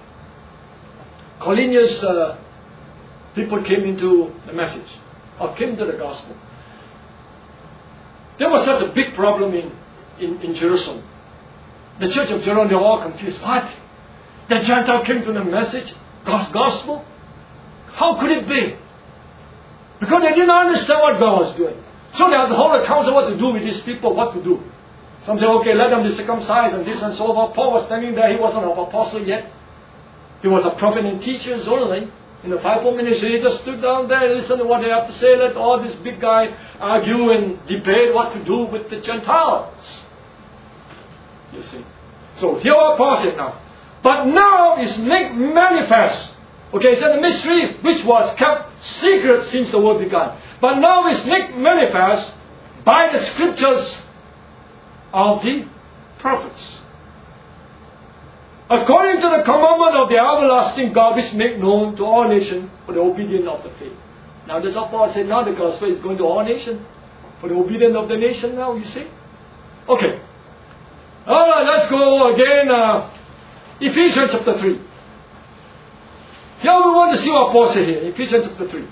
Colinius people came into the message, or came to the gospel, there was such a big problem in Jerusalem. The church of Jerusalem, they were all confused. What? The Gentile came to the message? God's gospel? How could it be? Because they didn't understand what God was doing. So they had the whole council what to do with these people, what to do. Some say, okay, let them be circumcised and this and so forth. Paul was standing there, he wasn't an apostle yet. He was a prophet and teacher only. In the fivefold ministry, he just stood down there and listened to what they have to say. Let all this big guy argue and debate what to do with the Gentiles. You see. So here are Paul said now. But now is made manifest. Okay, so the mystery which was kept secret since the world began. But now is made manifest by the scriptures of the prophets. According to the commandment of the everlasting God which make known to all nations for the obedience of the faith. Now that's what Paul said, now the gospel is going to all nations. For the obedience of the nation now, you see. Okay. Alright, let's go again. Ephesians chapter 3. Here we want to see what Paul said here. Ephesians chapter 3.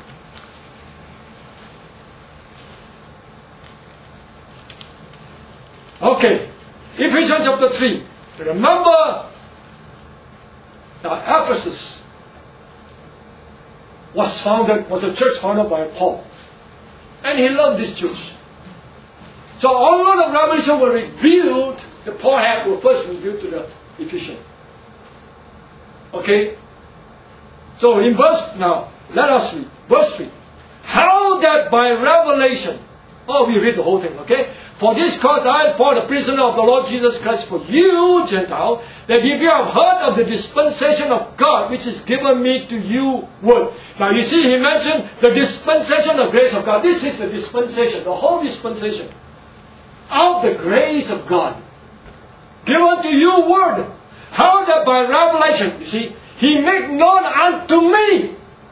Okay. Ephesians chapter 3. Remember, Ephesus was a church founded by Paul. And he loved this church. So all of the revelation were revealed that Paul had were first revealed to the Ephesians. Okay? So in verse, now, let us read. Verse 3. How that by revelation, we read the whole thing, okay? For this cause I, Paul, the prisoner of the Lord Jesus Christ, for you, Gentile, that if you have heard of the dispensation of God, which is given me to you, word. Now you see, he mentioned the dispensation of grace of God. This is the dispensation, the whole dispensation of the grace of God. Given to you, word. How that by revelation, you see, he made known unto me.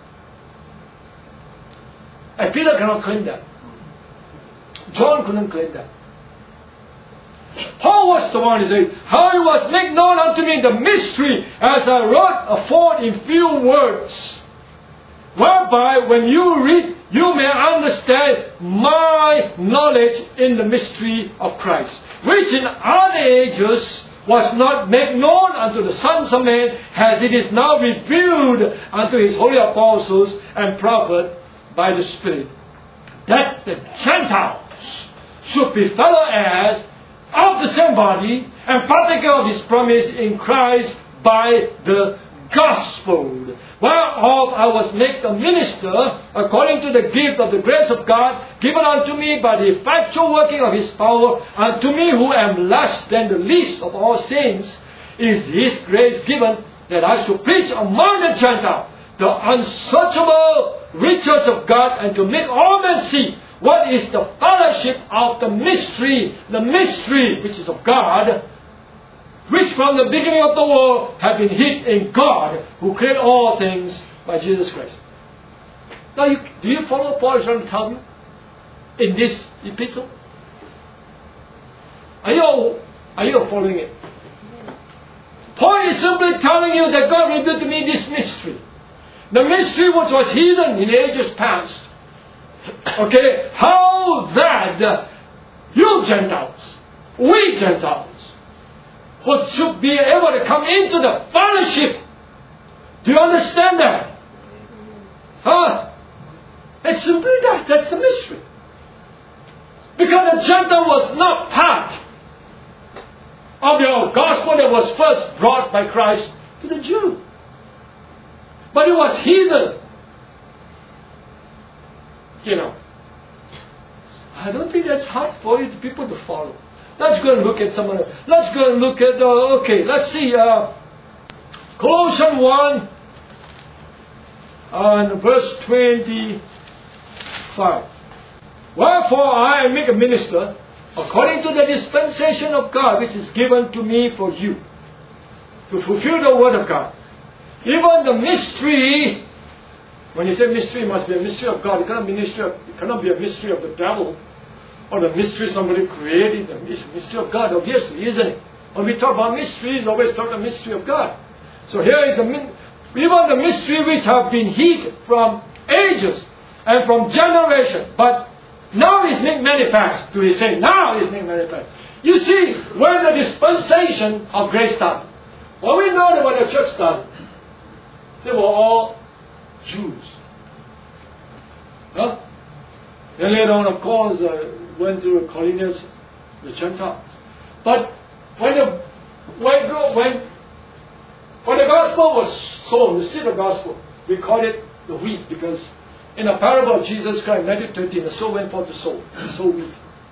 And Peter cannot claim that. John couldn't claim that. Paul was the one who said, how it was made known unto me the mystery, as I wrote afore in few words, whereby when you read, you may understand my knowledge in the mystery of Christ, which in other ages was not made known unto the sons of men, as it is now revealed unto his holy apostles and prophets by the Spirit, that the Gentiles should be fellow heirs of the same body and partaker of his promise in Christ by the gospel, whereof I was made a minister according to the gift of the grace of God given unto me by the effectual working of his power. Unto me who am less than the least of all saints is his grace given, that I should preach among the Gentiles the unsearchable riches of God, and to make all men see what is the fellowship of the mystery which is of God, which from the beginning of the world have been hid in God, who created all things by Jesus Christ. Now, do you follow what Paul is trying to tell you in this epistle? Are you following it? Paul is simply telling you that God revealed to me this mystery. The mystery which was hidden in ages past. Okay, how that you Gentiles, we Gentiles, should be able to come into the fellowship. Do you understand that? Huh? It's simply that. That's the mystery. Because the Gentile was not part of the gospel that was first brought by Christ to the Jew. But it was hidden. You know. I don't think that's hard for you people to follow. Let's go and look at some of them. Let's go and look at, let's see, Colossians 1, on verse 25. Wherefore I am made a minister, according to the dispensation of God, which is given to me for you, to fulfill the word of God. Even the mystery, when you say mystery, it must be a mystery of God. It cannot be a mystery of the devil, or the mystery somebody created. It's a mystery of God, obviously, isn't it? When we talk about mysteries, always talk about the mystery of God. So here is even the mystery which have been hid from ages and from generation, but now is made manifest, to his saying. Now is made manifest. You see, when the dispensation of grace started, well, we know that when the church started, they were all Jews. Huh? Then later on, of course, went through Cornelius, the Gentiles. But when the gospel was sown, the seed of gospel, we call it the wheat, because in the parable of Jesus Christ, Matthew 13, the sower went forth to sow wheat.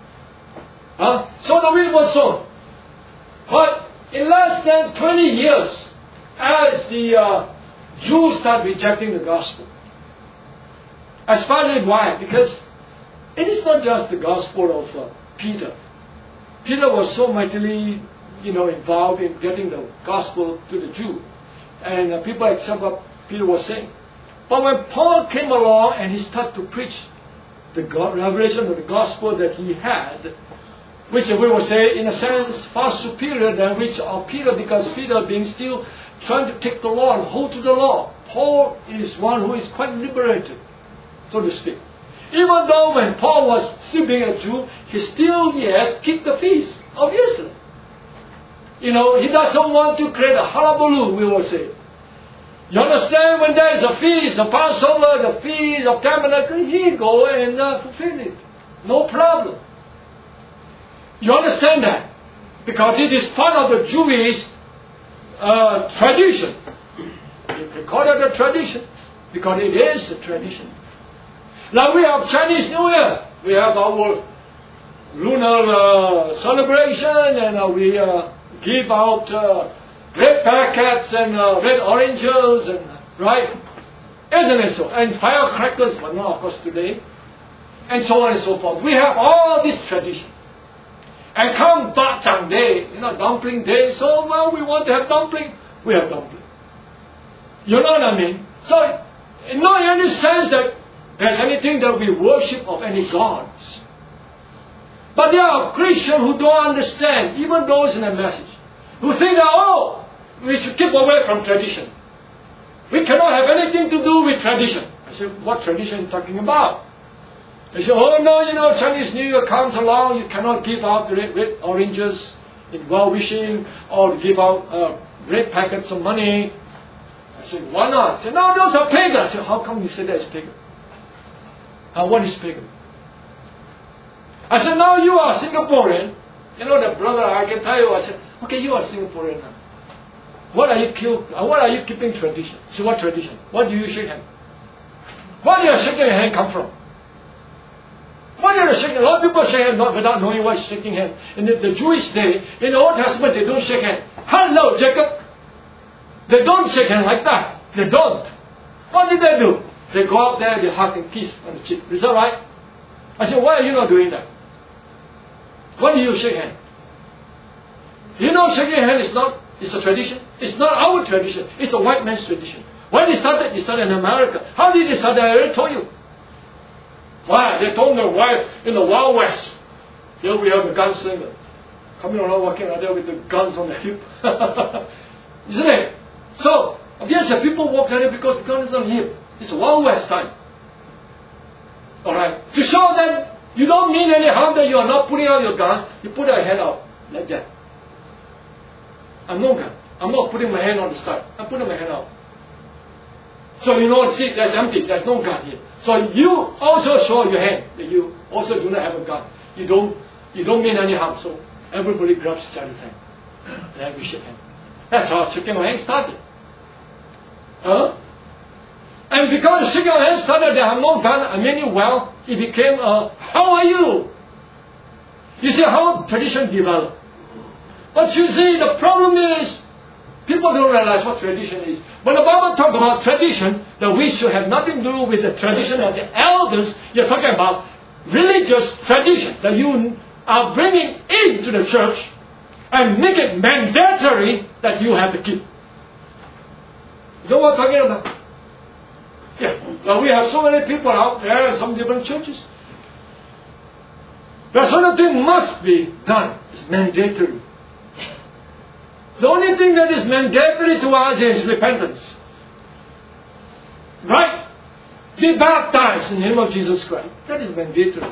So the wheat was sown. But in less than 20 years, as the Jews started rejecting the gospel, especially why? Because it is not just the gospel of Peter. Peter was so mightily, involved in getting the gospel to the Jew, and people accept what Peter was saying. But when Paul came along and he started to preach the revelation of the gospel that he had, which we will say in a sense far superior than which of Peter, because Peter being still trying to take the law and hold to the law, Paul is one who is quite liberated, so to speak. Even though when Paul was still being a Jew, he still, yes, kept the feast, obviously. He doesn't want to create a hullabaloo, we will say. You understand, when there is a feast, the Passover, the feast of Tabernacle, he go and fulfill it. No problem. You understand that? Because it is part of the Jewish tradition. You call it a tradition because it is a tradition. Now we have Chinese New Year. We have our lunar celebration, and we give out red packets and red oranges, and right? Isn't it so? And firecrackers, but not of course today. And so on and so forth. We have all this tradition. And come Bak Chang Day, dumpling day, so we want to have dumpling, we have dumpling. You know what I mean? So, not in any sense that there's anything that we worship of any gods. But there are Christians who don't understand, even those in the message, who think that, we should keep away from tradition. We cannot have anything to do with tradition. I said, what tradition are you talking about? They say, no, Chinese New Year comes along, you cannot give out red oranges in well-wishing, or give out red packets of money. I said, why not? I said, no, those are pagan. I said, how come you say that is pagan? What is pagan? I said, now you are Singaporean. The brother, I can tell you, I said, okay, you are Singaporean now. What are you keeping tradition? So what tradition? What do you shake hand? Where do you shaking your hand come from? Why are you shaking? A lot of people shake hand without knowing what is shaking hand. In the Jewish day, in the Old Testament, they don't shake hand. Hello, Jacob. They don't shake hand like that. They don't. What did they do? They go out there, they hug and kiss on the cheek. Is that right? I said, why are you not doing that? Why do you shake hand? Shaking hand is a tradition. It's not our tradition. It's a white man's tradition. When it started in America. How did it start? I already told you. Why? They told me why in the Wild West. Here we have the gunslinger coming around walking out there with the guns on the hip. Isn't it? So, yes, the people walk out there because the gun is on the hip. It's a Wild West time. Alright? To show them you don't mean any harm, that you are not putting out your gun, you put your hand out like that. I'm no gun. I'm not putting my hand on the side. I'm putting my hand out. So see, that's empty. There's no gun here. So you also show your hand that you also do not have a gun. You don't mean any harm. So everybody grabs each other's hand. Then we shake hands. That's how shaking our hands started. And because shaking our hands started, they have no gun. I mean it well. It became how are you? You see how tradition developed. But you see, the problem is People don't realize what tradition is. When the Bible talks about tradition, that we should have nothing to do with the tradition of the elders. You're talking about religious tradition that you are bringing into the church and make it mandatory that you have to keep. You know what I'm talking about? Yeah. Well, we have so many people out there in some different churches. That sort of thing must be done. It's mandatory. The only thing that is mandatory to us is repentance. Right? Be baptized in the name of Jesus Christ. That is mandatory.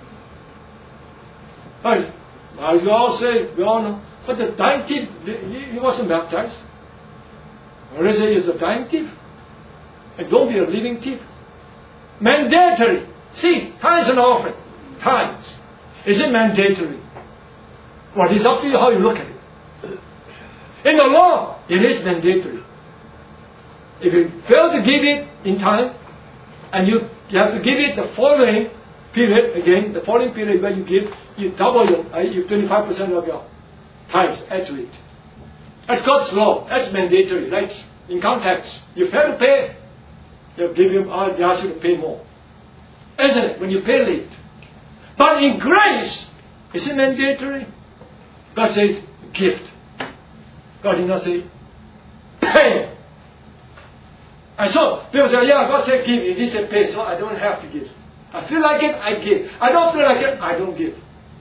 But as you all say, we all know. But the dying thief, he wasn't baptized. What I say is the dying thief. And don't be a living thief. Mandatory. See, tithes and offering. Tithes. Is it mandatory? Well, it's up to you how you look at it. In the law, it is mandatory. If you fail to give it in time, and you have to give it the following period, again, the following period where you give, you double your 25% of your tithes, add to it. That's God's law. That's mandatory. That's income tax. You fail to pay, they'll give you, they ask you to pay more. Isn't it? When you pay late. But in grace, is it mandatory? God says, gift. God did not say, pay. And so, people say, yeah, God said give. He didn't say pay, so I don't have to give. I feel like it, I give. I don't feel like it, I don't give.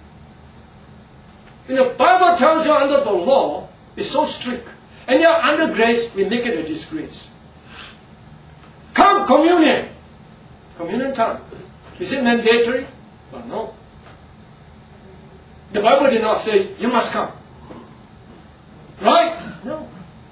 When the Bible tells you under the law, it's so strict. And yet under grace, we make it a disgrace. Come, communion. Communion time. Is it mandatory? Well, no. The Bible did not say, you must come. Right? No.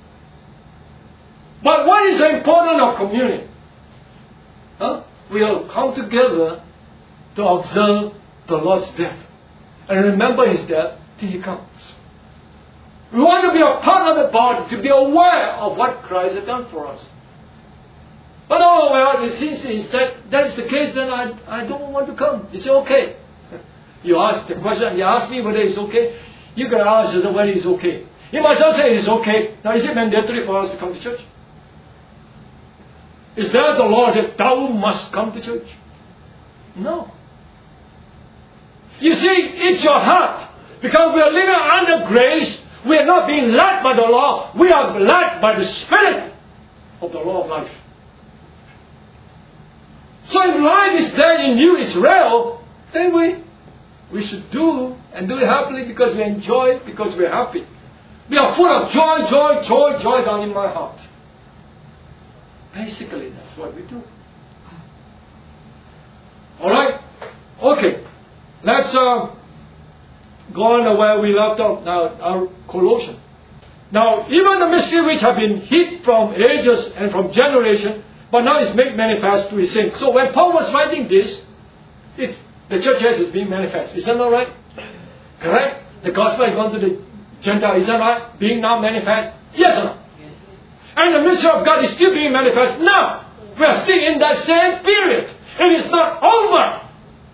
But what is the importance of communion? Huh? We will come together to observe the Lord's death and remember His death till He comes. We want to be a part of the body, to be aware of what Christ has done for us. But oh well, since that is the case, then I don't want to come. You say, okay. You ask the question, you ask me whether it's okay. You can ask whether it's okay. You must not say it's okay. Now, is it mandatory for us to come to church? Is there the law that thou must come to church? No. You see, it's your heart. Because we are living under grace, we are not being led by the law. We are led by the Spirit of the law of life. So if life is there in you, is real, then we should do and do it happily because we enjoy it, because we're happy. We are full of joy down in my heart. Basically, that's what we do. Alright? Okay. Let's go on to where we left off now, our Colossians. Now, even the mystery which have been hid from ages and from generation, but now is made manifest to His saints. So when Paul was writing this, the church age is being manifest. Is that not right? Correct? The gospel has gone to the Gentile. Is that right? Being now manifest? Yes or no? Yes. And the mystery of God is still being manifest now. We are still in that same period. It is not over.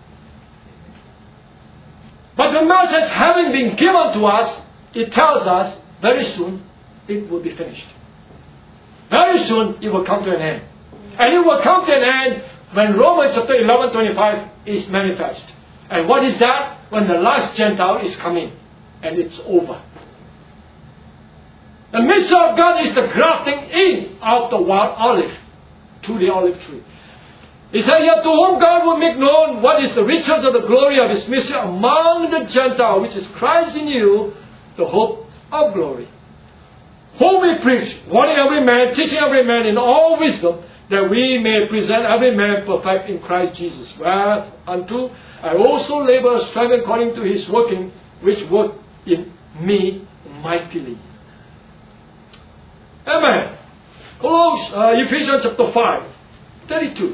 But the message having been given to us, it tells us very soon it will be finished. Very soon it will come to an end. And it will come to an end when Romans chapter 11:25 is manifest. And what is that? When the last Gentile is coming. And it's over. The mystery of God is the grafting in of the wild olive to the olive tree. He said here, to whom God will make known what is the riches of the glory of His mystery among the Gentiles, which is Christ in you, the hope of glory. Whom we preach, warning every man, teaching every man in all wisdom, that we may present every man perfect in Christ Jesus. Whereunto I also labor, striving according to His working, which work in me mightily. Amen. Ephesians chapter 5, 32.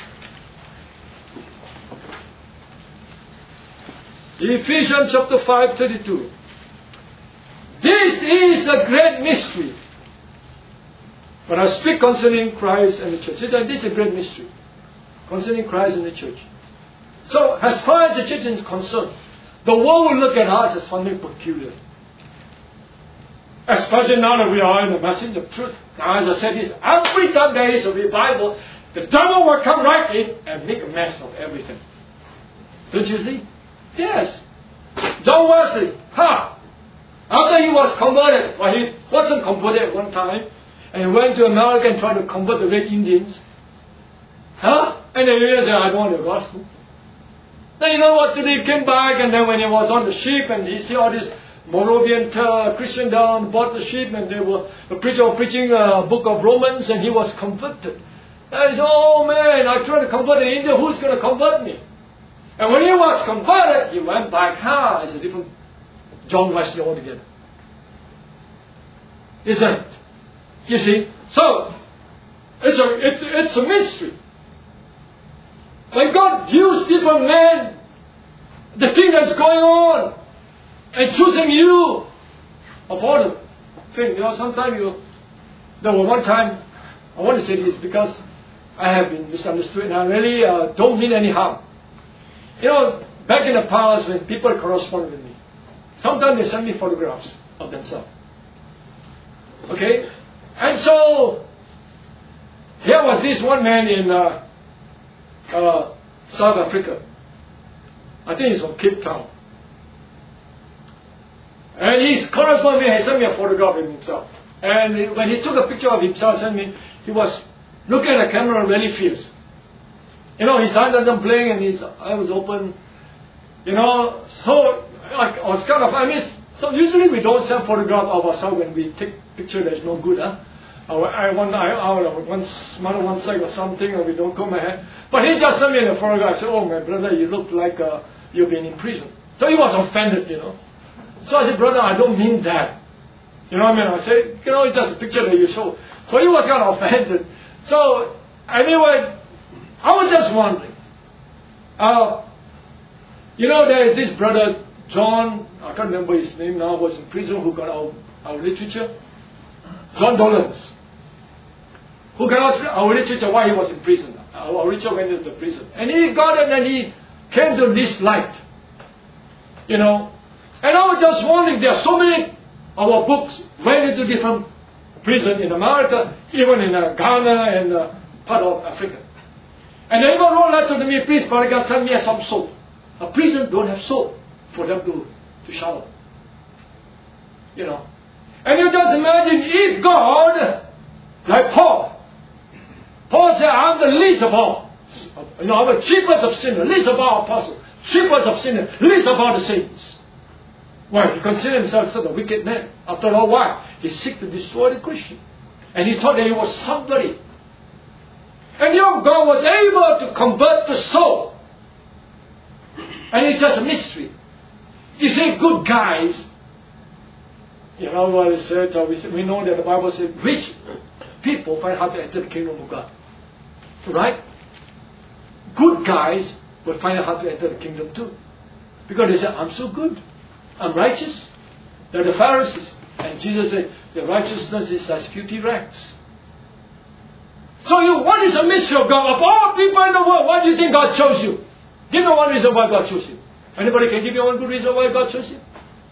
Ephesians chapter 5, 32. This is a great mystery. But I speak concerning Christ and the church. This is a great mystery. Concerning Christ and the church. So, as far as the church is concerned, the world will look at us as something peculiar. Especially now that we are in the message of truth. Now, as I said, this every time there is a revival, the devil will come right in and make a mess of everything. Don't you see? Yes. John Wesley, after he was converted, well, he wasn't converted at one time, and he went to America and tried to convert the Red Indians. And then he realized, I don't want the gospel. Then you know what, today he came back, and then when he was on the ship, and he see all this Moravian Christian down board the ship, and they were the preacher was preaching a book of Romans, and he was converted. And he said, oh man, I tried to convert in India, who's going to convert me? And when he was converted, he went back, it's a different John Wesley altogether. Isn't it? You see? So, it's a mystery. When God used different men, the thing that's going on, and choosing you of all the things. Sometimes there was one time, I want to say this because I have been misunderstood and I really don't mean any harm. Back in the past when people corresponded with me, sometimes they send me photographs of themselves. Okay? And so, here was this one man in South Africa. I think he's from Cape Town. And his correspondent he sent me a photograph of himself. And when he took a picture of himself, sent me, he was looking at the camera really fierce. His hand wasn't playing and his eye was open. So I was kind of, so usually we don't send photograph of ourselves when we take picture that is no good. I one smile on one side or something, or we don't comb my hair. But he just sent me a photograph. I said, oh my brother, you look like you've been in prison. So he was offended, So I said, brother, I don't mean that. You know what I mean? I said, it's just a picture that you show. So he was kind of offended. So anyway, I was just wondering. There is this brother, John, I can't remember his name now, was in prison, who got our literature. John Dollens. Who got our literature while he was in prison. Our literature went into prison. And he got it and he came to this light. And I was just wondering, there are so many of our books went into different prisons in America, even in Ghana and part of Africa. And they even wrote a letter to me, please, Father God, send me some soap. A prison don't have soap for them to shower. And you just imagine if God, like Paul said, I'm the least of all. I'm the chiefest of sinners, least of all apostles, chiefest of sinners, least of all the saints. Why? He considered himself such a wicked man. After all, why? He seek to destroy the Christian. And he thought that he was somebody. And God was able to convert the soul. And it's just a mystery. You say good guys. What it said? We know that the Bible says rich people find hard to enter the kingdom of God. Right? Good guys will find it hard to enter the kingdom too. Because they say, I'm so good. I'm righteous. They're the Pharisees. And Jesus said, the righteousness is as filthy rags. So what is the mystery of God? Of all people in the world, why do you think God chose you? Give me one reason why God chose you. Anybody can give me one good reason why God chose you?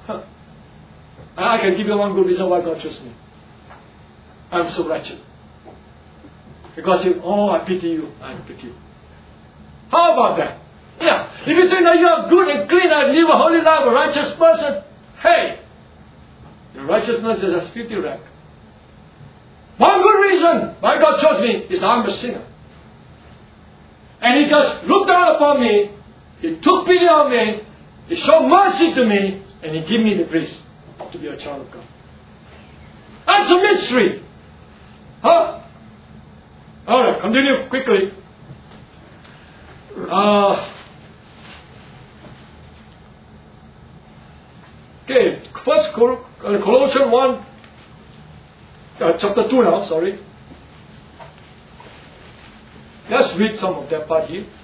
I can give you one good reason why God chose me. I'm so wretched. Because I pity you. I pity you. How about that? Yeah. If you think that you are good and clean and live a holy life, a righteous person, hey, your righteousness is a filthy rag. One good reason why God chose me is I'm a sinner. And He just looked down upon me, He took pity on me, He showed mercy to me, and He gave me the grace to be a child of God. That's a mystery. Alright, continue quickly. Okay, first Colossians 1, chapter 2 now, sorry. Let's read some of that part here.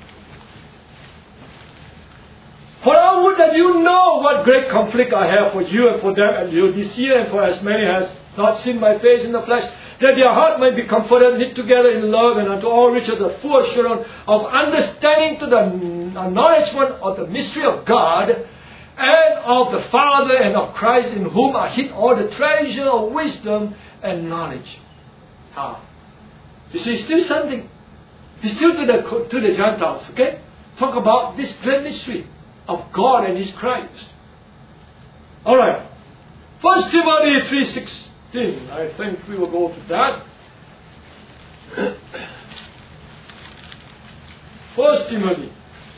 For I would that you know what great conflict I have for you and for them and you this year, and for as many as not seen my face in the flesh, that their heart might be comforted, knit together in love, and unto all riches of full assurance of understanding to the acknowledgement of the mystery of God, and of the Father and of Christ, in whom are hid all the treasure of wisdom and knowledge. You see, still something. It's still to the Gentiles, okay? Talk about this great mystery of God and His Christ. Alright. 1 Timothy 3:16. I think we will go to that. 1 Timothy.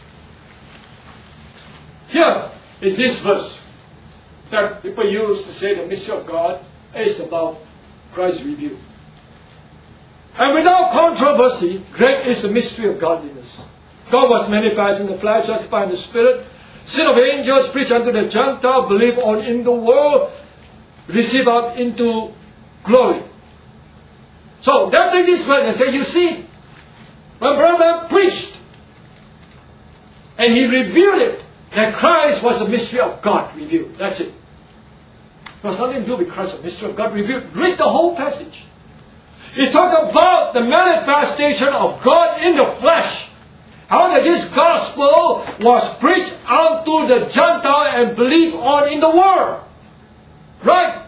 Here is this verse that people use to say the mystery of God is about Christ revealed. And without controversy, great is the mystery of godliness. God was manifest in the flesh, justified in the Spirit, seen of angels, preached unto the Gentiles, believed on in the world, received up into glory. So, they take this verse and say, you see, when Brother preached, and he revealed it, that Christ was the mystery of God revealed. That's it. It has nothing to do with Christ, the mystery of God revealed. Read the whole passage. He talks about the manifestation of God in the flesh. How that this gospel was preached unto the Gentile and believed on in the world. Right?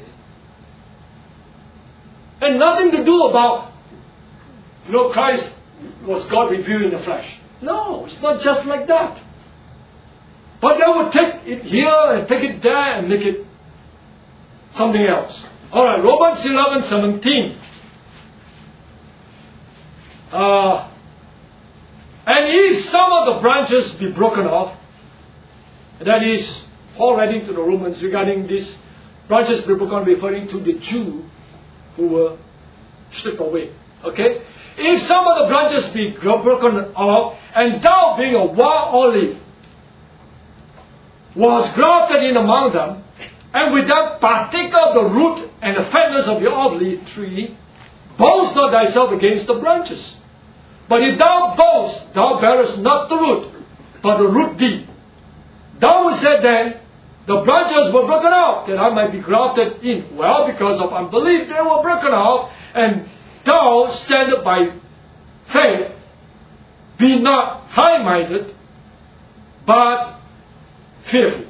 And nothing to do about, Christ was God revealed in the flesh. No, it's not just like that. But they would take it here and take it there and make it something else. Alright, Romans 11:17. And if some of the branches be broken off, that is, Paul writing to the Romans regarding these branches be broken, referring to the Jew who were stripped away. Okay? If some of the branches be broken off, and thou being a wild olive was grafted in among them, and with them partake of the root and the fatness of the olive tree, boast not thyself against the branches. But if thou boast, thou bearest not the root, but the root thee. Thou said then, the branches were broken off, that I might be grafted in. Well, because of unbelief, they were broken off, and thou stand by faith, be not high-minded, but fearful.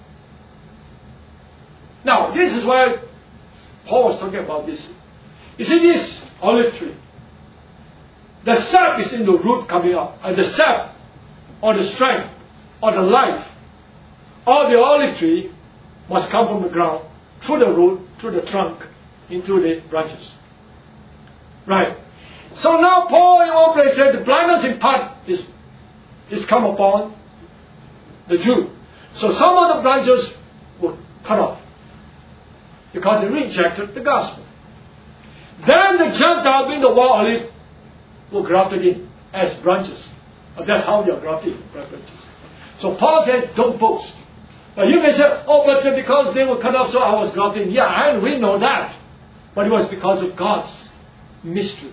Now, this is why Paul was talking about this. You see this olive tree. The sap is in the root coming up. And the sap, or the strength, or the life of the olive tree must come from the ground, through the root, through the trunk, into the branches. Right. So now Paul in one place said the blindness in part is come upon the Jew. So some of the branches were cut off because they rejected the gospel. Then the Gentile, being the wild olive, were grafted in as branches. That's how they are grafted in, branches. So Paul said, don't boast. But you may say, but because they were cut off, so I was grafted in. Yeah, we know that. But it was because of God's mystery.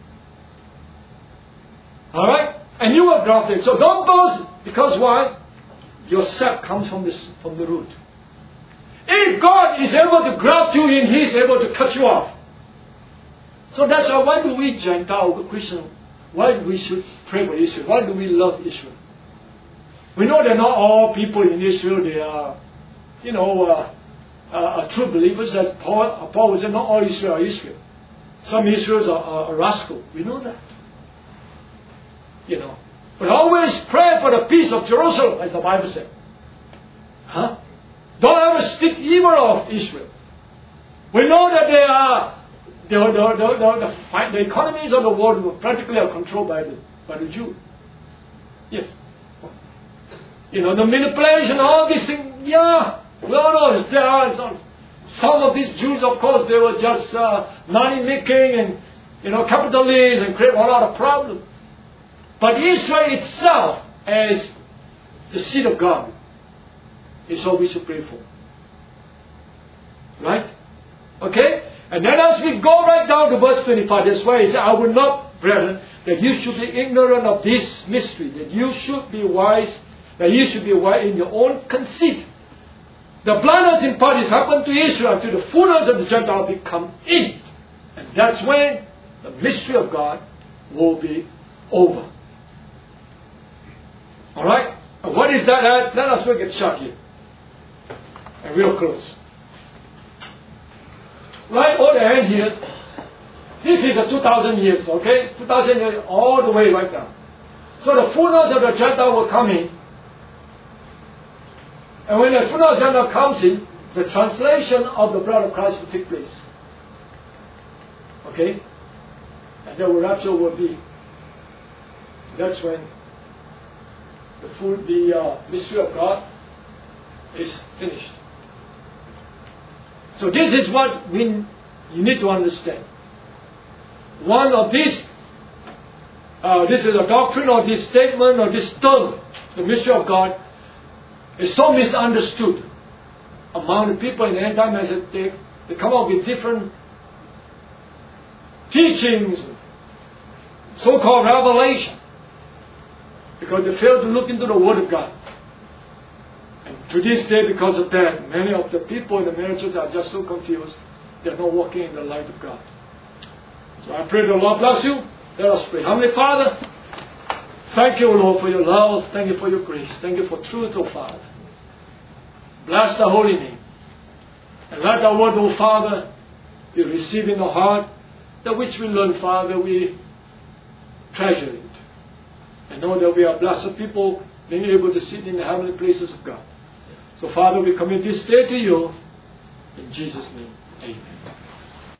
Alright? And you were grafted. So don't boast, because why? Your sap comes from the root. If God is able to graft you in, He is able to cut you off. So that's why do we Gentile Christians, why we should pray for Israel? Why do we love Israel? We know that not all people in Israel, they are, true believers. As Paul would say, not all Israel are Israel. Some Israels are rascal. We know that. But always pray for the peace of Jerusalem, as the Bible said. Don't ever speak evil of Israel. We know that they are the economies of the world practically are controlled by the Jew. Yes. The manipulation, all these things, yeah, we all know there are some of these Jews, of course, they were just money making and capitalists and create a lot of problems. But Israel itself, as the seed of God, is what we should pray for. Right? Okay? And then as we go right down to verse 25, that's why he said, I will not, brethren, that you should be ignorant of this mystery, that you should be wise, that you should be wise in your own conceit. The blindness in part is happened to Israel until the fullness of the Gentile will come in. And that's when the mystery of God will be over. Alright? What is that? Let us look at short here. And we'll close. Right on the end here, this is the 2,000 years, okay? 2,000 years all the way right now. So the fullness of the Gentile will come in. And when the fullness of the Gentile comes in, the translation of the blood of Christ will take place. Okay? And the rapture will be. That's when the mystery of God is finished. So this is what you need to understand. One of these, this is a doctrine or this statement or this term, the mystery of God, is so misunderstood among the people in the end time as they come up with different teachings, so-called revelation, because they fail to look into the Word of God. And to this day, because of that, many of the people in the marriages are just so confused, they're not walking in the light of God. So I pray the Lord bless you. Let us pray. Heavenly Father, thank you, Lord, for your love. Thank you for your grace. Thank you for truth, O Father. Bless the holy name. And let the word, O Father, be received in the heart, that which we learn, Father, we treasure it. And know that we are blessed people, being able to sit in the heavenly places of God. So, Father, we commit this day to you. In Jesus' name, amen.